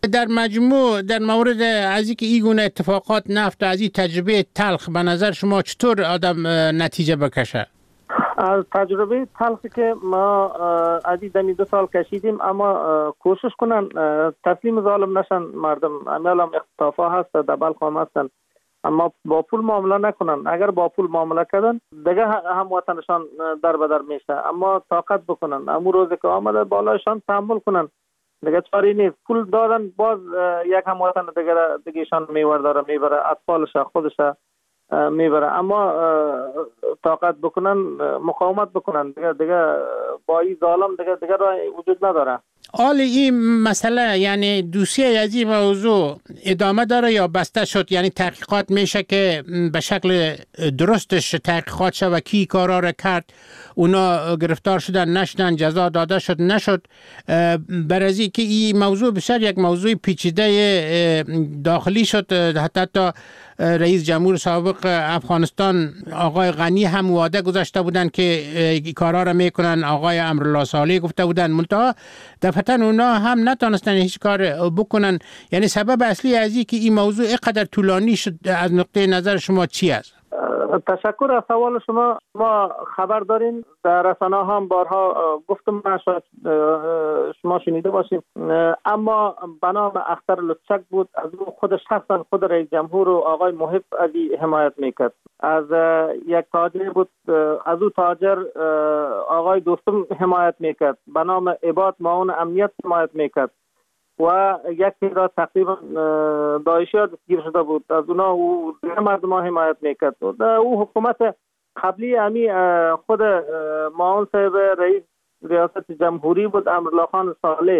در مجموع در مورد از اینکه این گونه اتفاقات نفت از این تجربه تلخ به نظر شما چطور آدم نتیجه بکشه؟ از تجربه تلخی که ما از این دمی دو سال کشیدیم، اما کوشش کنن تسلیم ظالم نشن مردم. امیال هم اختطافا هست، در بلخ هم هستن، اما با پول معامله نکنن. اگر با پول معامله کردن دیگه هم وطنشان در بدر میشه، اما طاقت بکنن. امو روزی که آمده بالایشان تحمل کنن، دیگه چاری نیست. پول دادن باز یک هم وطن دیگه دیگهشان میور داره میبره، اطفالش خودش میبره. اما طاقت بکنن، مقاومت بکنن، دیگه دیگه با این ظالم دیگه دیگه راه وجود نداره. حال این مسئله یعنی دوسیه از این موضوع ادامه داره یا بسته شد؟ یعنی تحقیقات میشه که به شکل درستش تحقیقات شد و کی کارا را کرد، اونا گرفتار شدن نشدن، جزا داده شد نشد؟ برازی که این موضوع بسیار یک موضوع پیچیده داخلی شد. حتی تا رئیس جمهور سابق افغانستان آقای غنی هم وعده گذاشته بودن که کارا را میکنن، آقای امرالله صالح گفته بودن، منتها دفعتاً اونا هم نتونستن هیچ کار بکنن. یعنی سبب اصلی از این که این موضوع اینقدر طولانی شد از نقطه نظر شما چی است؟ تشکر از سوال شما. ما خبر داریم، در رسانه هم بارها گفتم، شاید شما شنیده باشید، اما به نام اختر لطچک بود. از او خود شخصا خود رئیس جمهور و آقای محب علی حمایت میکرد. از یک تاجر بود، از او تاجر آقای دوستم حمایت میکرد، به نام عباد معاون امنیت حمایت میکرد و یک تعداد تقریبا داعشی ها دستگیر شده بود. از اونا او مردم ها حمایت میکرد. او حکومت قبلی امی خود معاون صاحب رئیس ریاست جمهوری بود، امرالله خان صالح.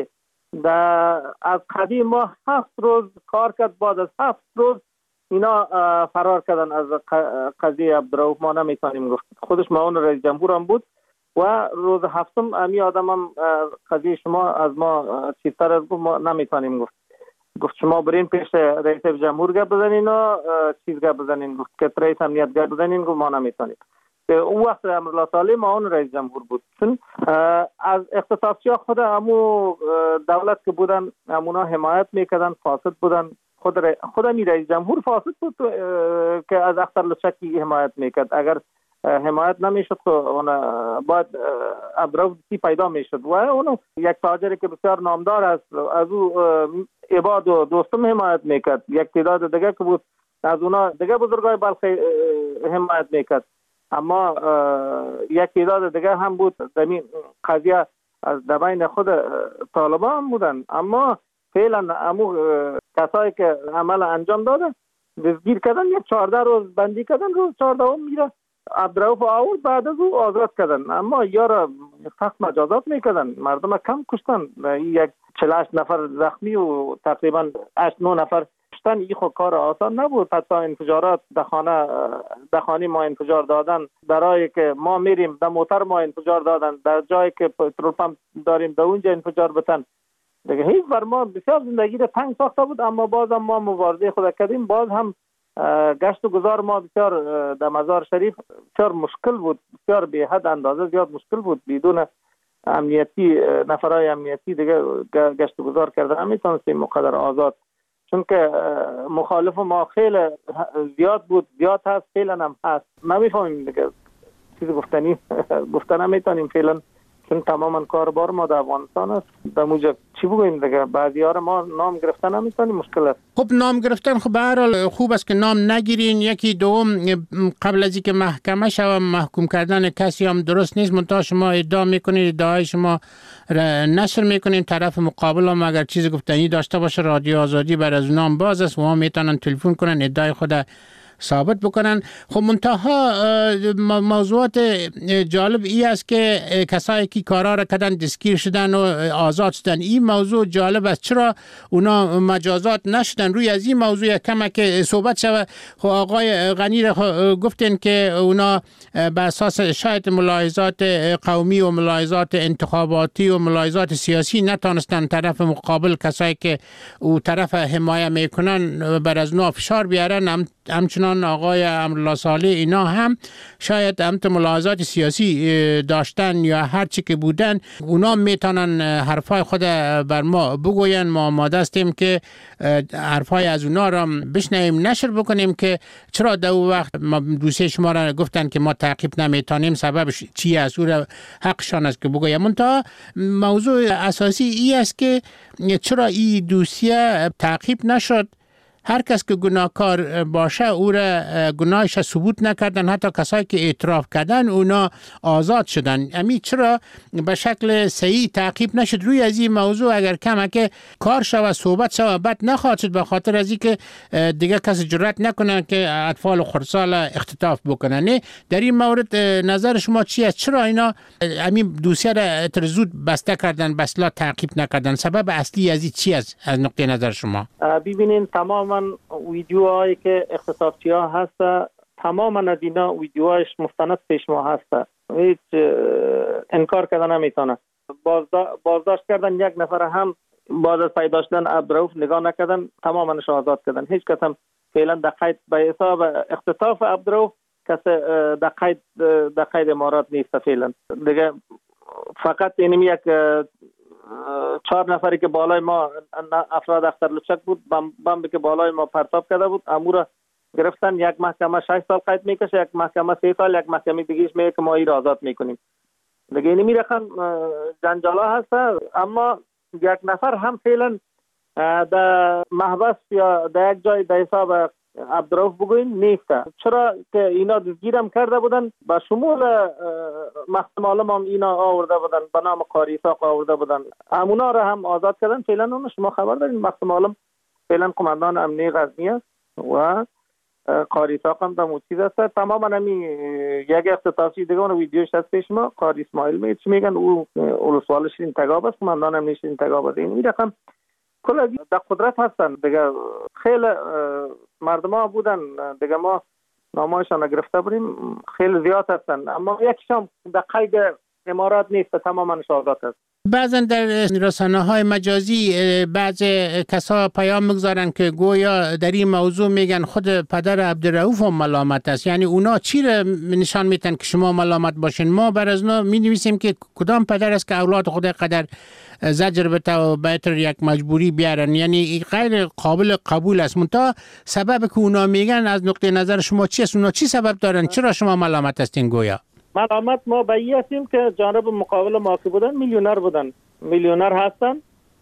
از قدیم ما هفت روز کار کرد، بعد از هفت روز اینا فرار کردن از قضیه عبدالرؤوف. ما نمیتونیم گفت، خودش معاون رئیس جمهور هم بود و روز هفتم امی آدم هم قضیه شما از ما چیزتر از گفت، ما نمیتونیم گفت. گفت شما برین پیش رئیس جمهور گپ بزنین و چیز گپ بزنین، گفت که رئیس امنیت گپ بزنین، گفت ما نمیتونیم. اون وقت امرالله صالح معاون رئیس جمهور بود. چون از اختصاصی ها خود امو دولت که بودن امونا حمایت میکردن، فاسد بودن. خود خود امی رئیس جمهور فاسد بود که از اختر لطچکی حمایت میکرد. اگر حمایت نمیشد که باید عبدالرؤوف پیدا میشد. و اونو یک تاجری که بسیار نامدار است، از او عباد و دوستم حمایت میکرد. یک تعداد دیگه که بود از اونا دیگه بزرگای بلخ حمایت میکرد. اما یک تعداد دیگه هم بود زمین قضیه از دبین خود طالبان هم بودن. اما فعلا امو کسایی که عمل انجام دادن دستگیر کردن، یک چهارده روز بندی کردن، روز چهارده هم میره عبدالرؤوف آورد، بعد از او آزاد کردن. اما یارا سخت مجازات میکردن، مردم کم کشتن. یک چهل و هشت نفر زخمی و تقریبا هشت نه نفر کشتن. این خود کار آسان نبود. حتی انفجارات در خانه در خانه ما انفجار دادن، برای که ما میریم در موتر ما انفجار دادن، در جایی که پترول پمپ داریم در اونجا انفجار بتن. دیگه هیچ بر ما بسیار زندگی را تنگ ساخته بود. اما باز هم ما مبارزه خود کردیم. باز هم گشت و گذار ما بسیار در مزار شریف بسیار مشکل بود، بسیار به حد اندازه زیاد مشکل بود. بدون امنیتی، نفرای امنیتی دیگه گشت و گذار کردن نمیتونستیم مقدر آزاد، چون که مخالف ما خیلی زیاد بود، زیاد هست، فعلا هم هست. نمیفهمیم دیگه چیز گفتنی گفتن نمیتونیم فعلا، چون تماما کاربار ما در افغانستان است. در موجب چی بگوییم دیگه، بعضی ها ما نام گرفتن نمیتونیم، مشکل است. خب نام گرفتن خب به هر حال خوب است که نام نگیرین. یکی دوم قبل از اینکه محکمه شوه محکوم کردن کسی هم درست نیست. منتها شما ادعا میکنید، ادعای شما نشر میکنین، طرف مقابل هم اگر چیز گفتنی داشته باشه رادیو آزادی بر از نام باز است و هم میتونن تلفن کنن ادعای خود ثابت بکنن. خب منتها موضوعات جالب ای است که کسایی که کارا را کردن دستگیر شدن و آزاد شدن. این موضوع جالب است، چرا اونا مجازات نشدن؟ روی از این موضوع کمه که صحبت شود. خب آقای غنی را گفتن که اونا به اساس شاید ملاحظات قومی و ملاحظات انتخاباتی و ملاحظات سیاسی نتونستن طرف مقابل، کسایی که او طرف حمایت میکنن، بر از نو فشار بیارن. همچنان آقای امرالله صالح اینا هم شاید هم ملاحظات سیاسی داشتن یا هر چی که بودن، اونا میتونن حرفای خود بر ما بگوین. ما آماده هستیم که حرفای از اونا را بشنویم، نشر بکنیم که چرا در اون وقت ما دوسته شما را گفتن که ما تعقیب نمیتونیم، سببش چی است، او را حقشان است که بگویم. منتها موضوع اساسی ای است که چرا این دوسیه تعقیب نشد. هر کس که گناهکار باشه او را گناهش ثبوت نکردن، حتی کسایی که اعتراف کردن اونا آزاد شدن. امی چرا به شکل صحیح تعقیب نشد روی از این موضوع؟ اگر کمک کار شود، صحبت شود، بد نخواهد شد، به خاطر از اینکه دیگه کسی جرأت نکنه که اطفال خردسال اختطاف بکنن. نه در این مورد نظر شما چی است؟ چرا اینا همین دوسیه را زود بسته کردن، بسلا تعقیب نکردن؟ سبب اصلی از این چی است از نقطه نظر شما؟ ببینین تمام ویدیوهایی که اختطافچی ها هست، تمام از اینا ویدیوهایش مستند پیش ما هست، هیچ انکار کردن نمیتونه. بازداشت کردن یک نفر هم بعد از پیدا شدن عبدالرؤوف نگاه نکردن، تمامش آزاد کردن. هیچ کس هم فعلا در قید به حساب اختطاف عبدالرؤوف کس در قید در قید امارات نیست فعلا دیگه. فقط اینم یک چهار نفری که بالای ما افراد اختر لچک بود، بمبی که بالای ما پرتاب کرده بود، امورا گرفتن. یک محکمه شش سال قید میکشه، یک محکمه سه سال، یک محکمه دیگهش میگه که ما این را آزاد میکنیم دیگه. اینمی رقم جنجالا هست. اما یک نفر هم فعلا در محبس یا در یک جای در حساب عبدالرؤوف بگوین نیست. چرا که اینا دستگیرم کرده بودن، با شمول محکمه عالم هم اینا آورده بودن، به نام قاری اسحاق آورده بودن، همونا را هم آزاد کردن. فعلا اون شما خبر دارین محکمه عالم فعلا قماندان امنیه غزنی است و قاری اسحاق هم در چیز است. تماما همین یک اختطافی دیگه اون ویدیوش هست پیش ما. قاری اسماعیل می چی میگن، او ولسوالی شیرین تگاب است، قماندان امنیه شیرین تگاب است. این رقم کل در قدرت هستن دیگه. خیلی مردم ها بودن دیگه، ما نامایشان گرفته بودیم، خیلی زیاد هستن، اما یکیشان در قید امارات نیست، تماما آزاد است. بعضا در رسانه های مجازی بعض کسا پیام میگذارن که گویا در این موضوع میگن خود پدر عبدالرؤوف هم ملامت است. یعنی اونا چی را نشان میتن که شما ملامت باشین؟ ما بر از اونا می نویسیم که کدام پدر است که اولاد خود قدر زجر بده و بهتر یک مجبوری بیارن. یعنی غیر قابل قبول است. منتها سبب که اونا میگن از نقطه نظر شما چی است؟ اونا چی سبب دارن؟ چرا شما ملامت هستین گویا؟ ملامت ما به این هستیم که جانب مقابل ما که بودن میلیونر بودن، میلیونر هستن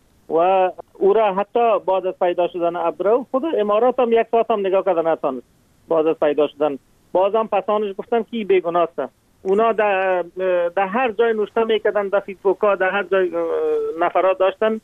و او را حتی بعد از پیدا شدن عبدالرؤوف خود امارات هم یک ساعت هم نگاه کردن نتان. بعد از پیدا شدن بازم پسانش گفتن کی بیگناه است. اونا در در هر جای نوشته میکردن، در فیسبوک ها در هر جای نفرات داشتن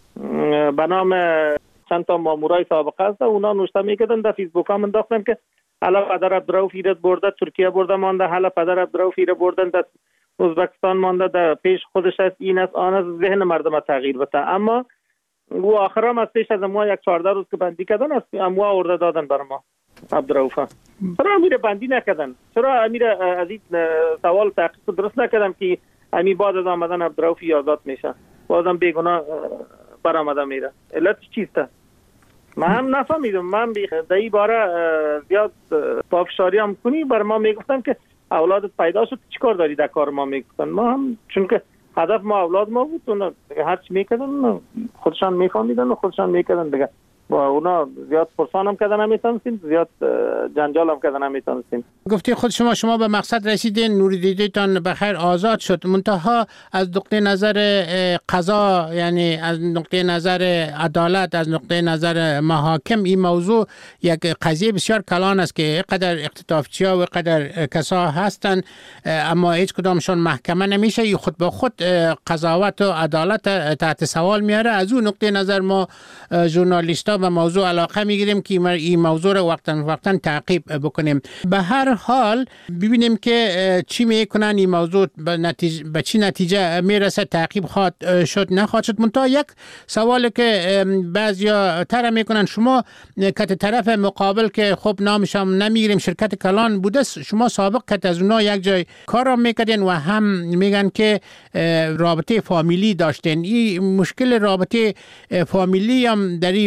به نام چند تا مامورای سابقه است، اونا نوشته میکردن در فیسبوک ها منداختن که حالا پدر عبدالرؤوف ایراد برده ترکیه برده مانده، حالا پدر عبدالرؤوف ایراد بردن در ازبکستان مانده، در پیش خودش است، این است آن است، ذهن مردم تغییر بده. اما او آخر هم از پیش از ما یک چهارده روز که بندی کردن است، اموا آورده دادن بر ما عبدالرؤوف. چرا امیر بندی نکردن؟ چرا امیر از این سوال تحقیق درست نکردم که امیر بعد از آمدن عبدالرؤوف آزاد میشه، بازم بیگناه برآمده میره؟ علت چیست؟ من هم نفهمیدم. من در این باره زیاد پافشاری هم کنی بر ما میگفتن که اولادت پیدا شد چیکار داری در کار ما میگفتن. ما هم چون که هدف ما اولاد ما بود، اونا هر چی میکردن خودشان میفهمیدن و خودشان میکردن دیگه. با اونا زیاد پرسان هم کردن نمیتونستیم، زیاد جنجال هم کردن نمیتونستیم. گفتی خود شما شما به مقصد رسیدین، نور دیدتان بخیر آزاد شد. منتها از نقطه نظر قضا، یعنی از نقطه نظر عدالت، از نقطه نظر محاکم، این موضوع یک قضیه بسیار کلان است که قدر اختطافچی ها و قدر کسا هستن اما هیچ کدامشون محکمه نمیشه. خود به خود قضاوت و عدالت تحت سوال میاره. از اون نقطه نظر ما ژورنالیستا به موضوع علاقه میگیریم که این موضوع رو وقتا وقتا تعقیب بکنیم. به هر حال ببینیم که چی میکنن، این موضوع به نتیجه به چی نتیجه میرسه، تعقیب خواهد شد نخواهد شد. منتها یک سوالی که بعضیا طرح میکنن، شما کت طرف مقابل که خب نامش هم نمیگیریم، شرکت کلان بوده، شما سابق کت از اونها یک جای کار هم میکردین و هم میگن که رابطه فامیلی داشتین. این مشکل رابطه فامیلی هم در این موضوع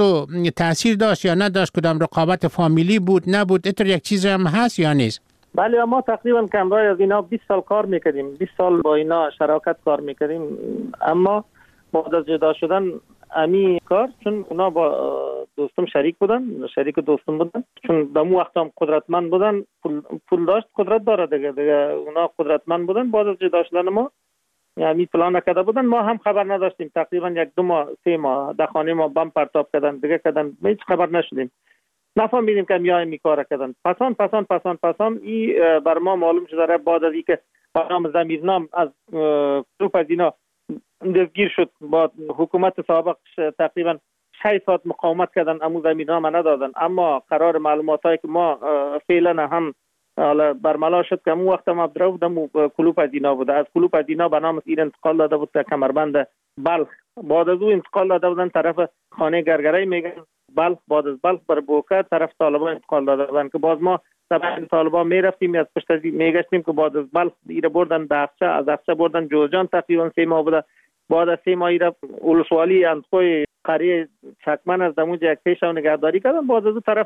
موضوع تاثیر داشت یا نداشت؟ کدام رقابت فامیلی بود نبود؟ اینطور یک چیز هم هست یا نیست؟ بله ما تقریبا کمرای از اینا بیست سال کار میکردیم، بیست سال با اینا شراکت کار میکردیم، اما بعد از جدا شدن امی کار، چون اونا با دوستم شریک بودن، شریک دوستم بودن، چون دمو وقت هم قدرتمند بودن، پول, پول داشت، قدرت داره دیگه دیگه اونا قدرتمند بودن. بعد از جدا شدن ما یعنی پلان نکرده بودن، ما هم خبر نداشتیم. تقریبا یک دو ماه سه ماه در خانه ما بم پرتاب کردن دیگه کردن، هیچ خبر نشدیم، نفهمیدیم که میای می کار کردن. پسان پسان پسان پسان ای بر ما معلوم شده بعد از اینکه با نام ضمیرنام از گروپ از اینا دستگیر شد، با حکومت سابق تقریبا شش ساعت مقاومت کردن، امو ضمیرنامه ندادن. اما قرار معلومات هایی که ما فعلا هم حالا برملا شد که امو وقت ما عبدالرؤوف دمو کلوپ از اینا بوده، از کلوپ از اینا به نام ایر انتقال داده بود که کمربند بلخ. بعد از او انتقال داده بودن طرف خانه گرگرای میگن بلخ، بعد از بلخ بر بوکه طرف طالبان انتقال داده بودن که باز ما طبعا طالبان میرفتیم از پشت از میگشتیم که بعد از بلخ ایره بردن دهفچه، از دهفچه بردن جوزجان، تقریبا سه ماه بوده. بعد از سه ماه ایره اولسوالی اندخوی قریه چکمن از دموج یک پیش و نگهداری کردن. بعد از طرف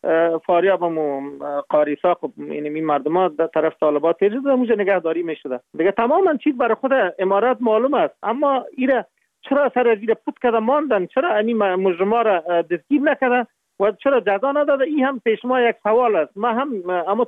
فاریاب و قاری ساق این مردم ها در طرف طالبات تیرز دموج نگهداری میشده دیگه. تماما چیز برای خود امارات معلوم است، اما ایره چرا سر زیر پوت کرده ماندن؟ چرا این مجرما را دستگیر نکردن و چرا جزا نداده؟ این هم پیش ما یک سوال است. ما هم اما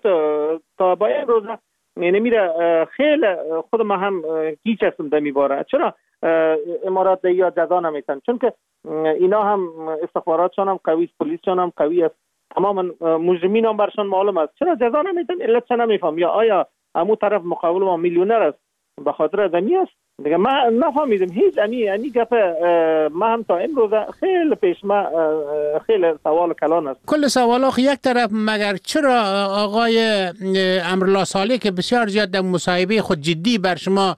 تا با این روزه یعنی میره خیلی خود ما هم گیج هستم در میباره چرا امارات در یا جزا نمیتن، چون که اینا هم استخباراتشان هم قوی است، پلیسشان هم قوی است، تماما مجرمین هم برشان معلوم است، چرا جزا نمیتن؟ علت چه نمیفهم؟ یا آیا امو طرف مقابل ما میلیونر است به خاطر دمی است دیگه؟ ما نفهمیدم هیچ. انی انی گپ ما هم تا این روزه خیلی پیش ما خیلی سوال کلان است. کل سوال آخه یک طرف، مگر چرا آقای امرالله صالح که بسیار زیاد در مصاحبه خود جدی بر شما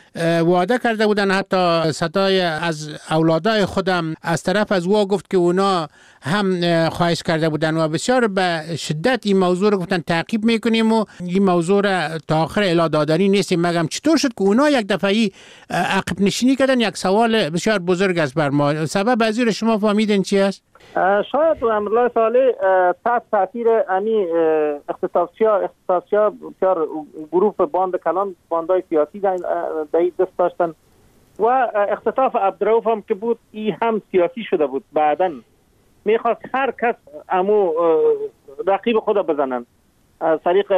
وعده کرده بودن، حتی صدای از اولادای خودم از طرف از او گفت که اونا هم خواهش کرده بودن و بسیار به شدت این موضوع رو گفتن تعقیب میکنیم و این موضوع را تا آخر اعلام دادنی نیستیم. مگم چطور شد که اونا یک دفعی عقب نشینی کردن؟ یک سوال بسیار بزرگ است بر ما. سبب از این شما فهمیدین چی است؟ شاید امرالله صالح تحت تاثیر امی اختصاصیا اختصاصیا بسیار گروه باند کلان، باندای سیاسی در دست داشتن و اختطاف عبدالرؤوف هم که بود ای هم سیاسی شده بود. بعداً میخواست هر کس امو رقیب خود بزنن. از طریق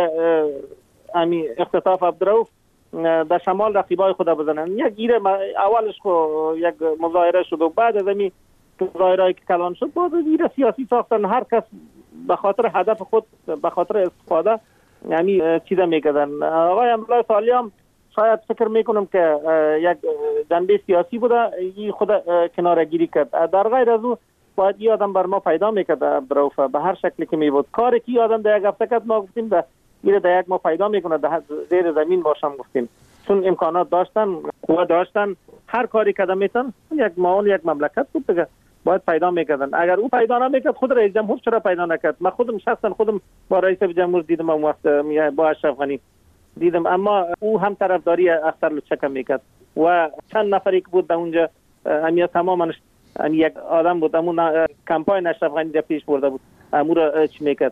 امی اختطاف عبدالرؤوف در شمال رقیبای خود بزنن. یک گیره اولش خو یک مظاهره شد و بعد از امی ظاهرایی که کلان شد بعد دیگه سیاسی ساختن. هر کس به خاطر هدف خود، به خاطر استفاده یعنی چیزا میکردن. آقای امرالله صالح هم شاید فکر میکنم که یک جنبه سیاسی بوده، این خود کناره گیری کرد. در غیر از او باید این آدم بر ما پیدا میکرد عبدالرؤوف به هر شکلی که میبود. کاری که این آدم در یک هفته کرد ما گفتیم در این در یک ما پیدا میکنه در زیر زمین باشم گفتیم، چون امکانات داشتن، قوه داشتن، هر کاری کردن میتن. یک معاون یک مملکت بود دیگه، باید پیدا میکردن. اگر او پیدا نمیکرد خود رئیس جمهور چرا پیدا نکرد؟ من خودم شخصا خودم با رئیس جمهور دیدم اون وقت با اشرف غنی دیدم، اما او هم طرفداری اختر لچک میکرد و چند نفری که بود در اونجا همین تماما یک آدم بود همون کمپاین اشرف غنی در پیش برده بود، امور را چی میکرد؟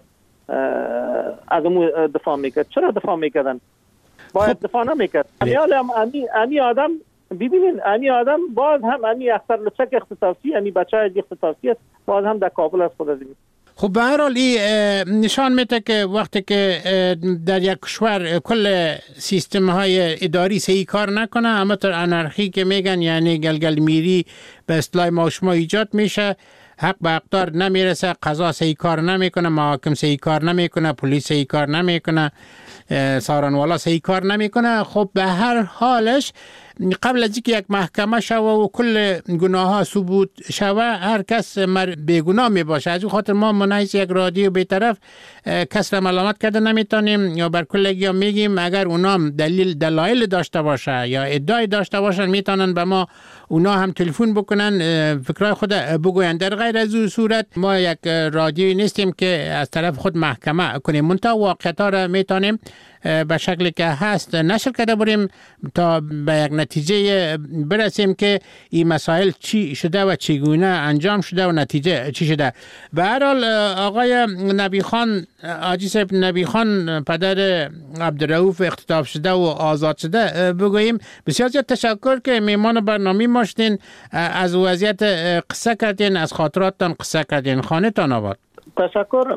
از امور دفاع میکرد. چرا دفاع میکردن؟ باید دفاع نمیکرد. امی امی آدم ببینین، امی آدم باز هم امی اختر لچک اختصاصی، امی بچه های اختصاصی است، باز هم در کابل است خود از این. خب به هر حال این نشان میده که وقتی که در یک کشور کل سیستم های اداری صحیح کار نکنه، اما تر انارخی که میگن یعنی گلگل میری به اصطلاح ما شما ایجاد میشه، حق به اقدار نمیرسه، قضا صحیح کار نمیکنه، محاکم صحیح کار نمیکنه، پلیس صحیح کار نمیکنه، سارنوالا صحیح کار نمیکنه. خب به هر حالش قبل از اینکه یک محکمه شوه و کل گناه ها ثبوت شوه، هر کس بیگناه می باشه. از این خاطر ما منحیث یک رادیو بی‌طرف کس را ملامت کرده نمیتونیم یا بر کلگی ها میگیم. اگر اونام دلیل دلایل داشته باشه یا ادعای داشته باشن میتونن به ما اونا هم تلفن بکنن، فکرای خود بگوین. در غیر از اون صورت ما یک رادیویی نیستیم که از طرف خود محکمه کنیم، منتها واقعیت ها را میتونیم به شکلی که هست نشر کرده بریم تا به یک نتیجه برسیم که این مسائل چی شده و چگونه انجام شده و نتیجه چی شده. به هر حال آقای نبی خان، حاجی صاحب نبی خان، پدر عبدالرؤوف اختطاف شده و آزاد شده، بگوییم بسیار زیاد تشکر که میمان برنامه ما شدین، از وضعیت قصه کردین، از خاطراتتان قصه کردین. خانه تان آباد. تشکر.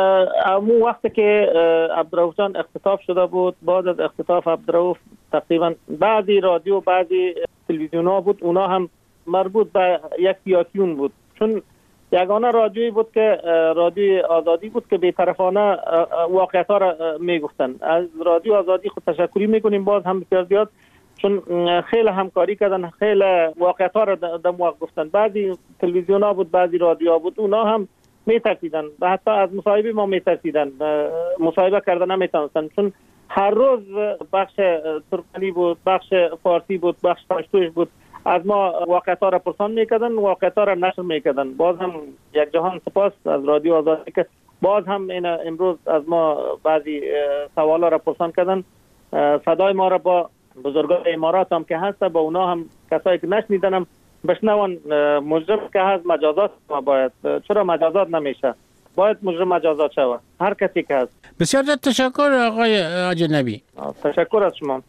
امو وقتی که عبدالرؤوف جان اختطاف شده بود، بعد از اختطاف عبدالرؤوف تقریبا بعضی رادیو بعضی تلویزیون ها بود، اونا هم مربوط به یک سیاسیون بود، چون یگانه رادیویی بود که رادیوی آزادی بود که بی‌طرفانه واقعیت ها را میگفتن. از رادیو آزادی خود تشکری میکنیم باز هم بسیار زیاد، چون خیلی همکاری کردن، خیلی واقعیت ها را در موقع گفتن. بعضی تلویزیون ها بود، بعضی رادیو ها بود، اونا هم میترسیدن و حتی از مصاحبه ما میترسیدن، مصاحبه کردن نمیتونستن، چون هر روز بخش ترکمنی بود، بخش فارسی بود، بخش پشتوش بود، از ما واقعیت ها را پرسان میکردن، واقعیت ها را نشر میکردن. باز هم یک جهان سپاس از رادیو آزادی که باز هم این امروز از ما بعضی سوالا را پرسان کردن. صدای ما را با بزرگان امارات هم که هست، با اونا هم کسایی که نشنیدن هم بشنون. مجرم که هست مجازات ما باید، چرا مجازات نمیشه؟ باید مجرم مجازات شود، هر کسی که هست. بسیار تشکر آقای حاجی نبی. تشکر از شما.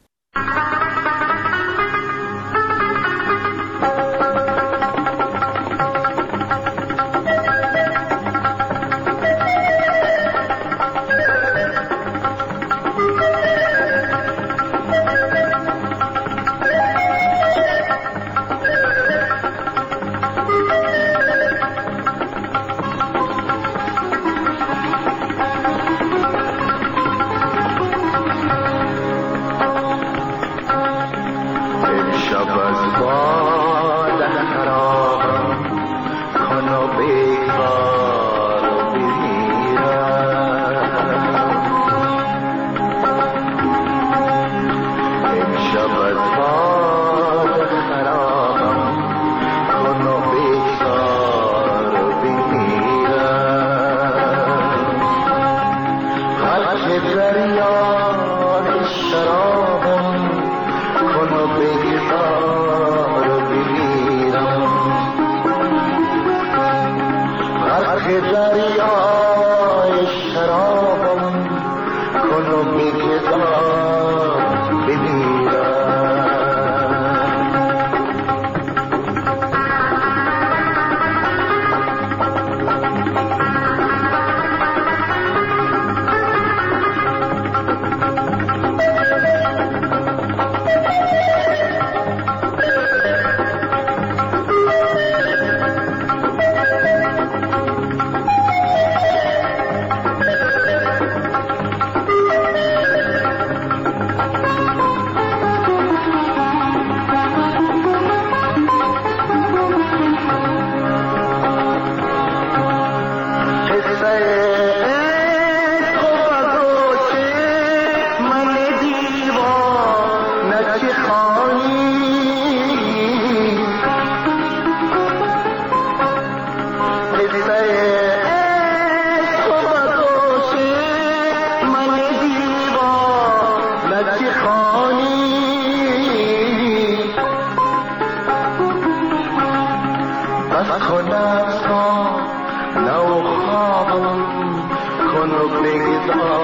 نو خوابم کن و بگذار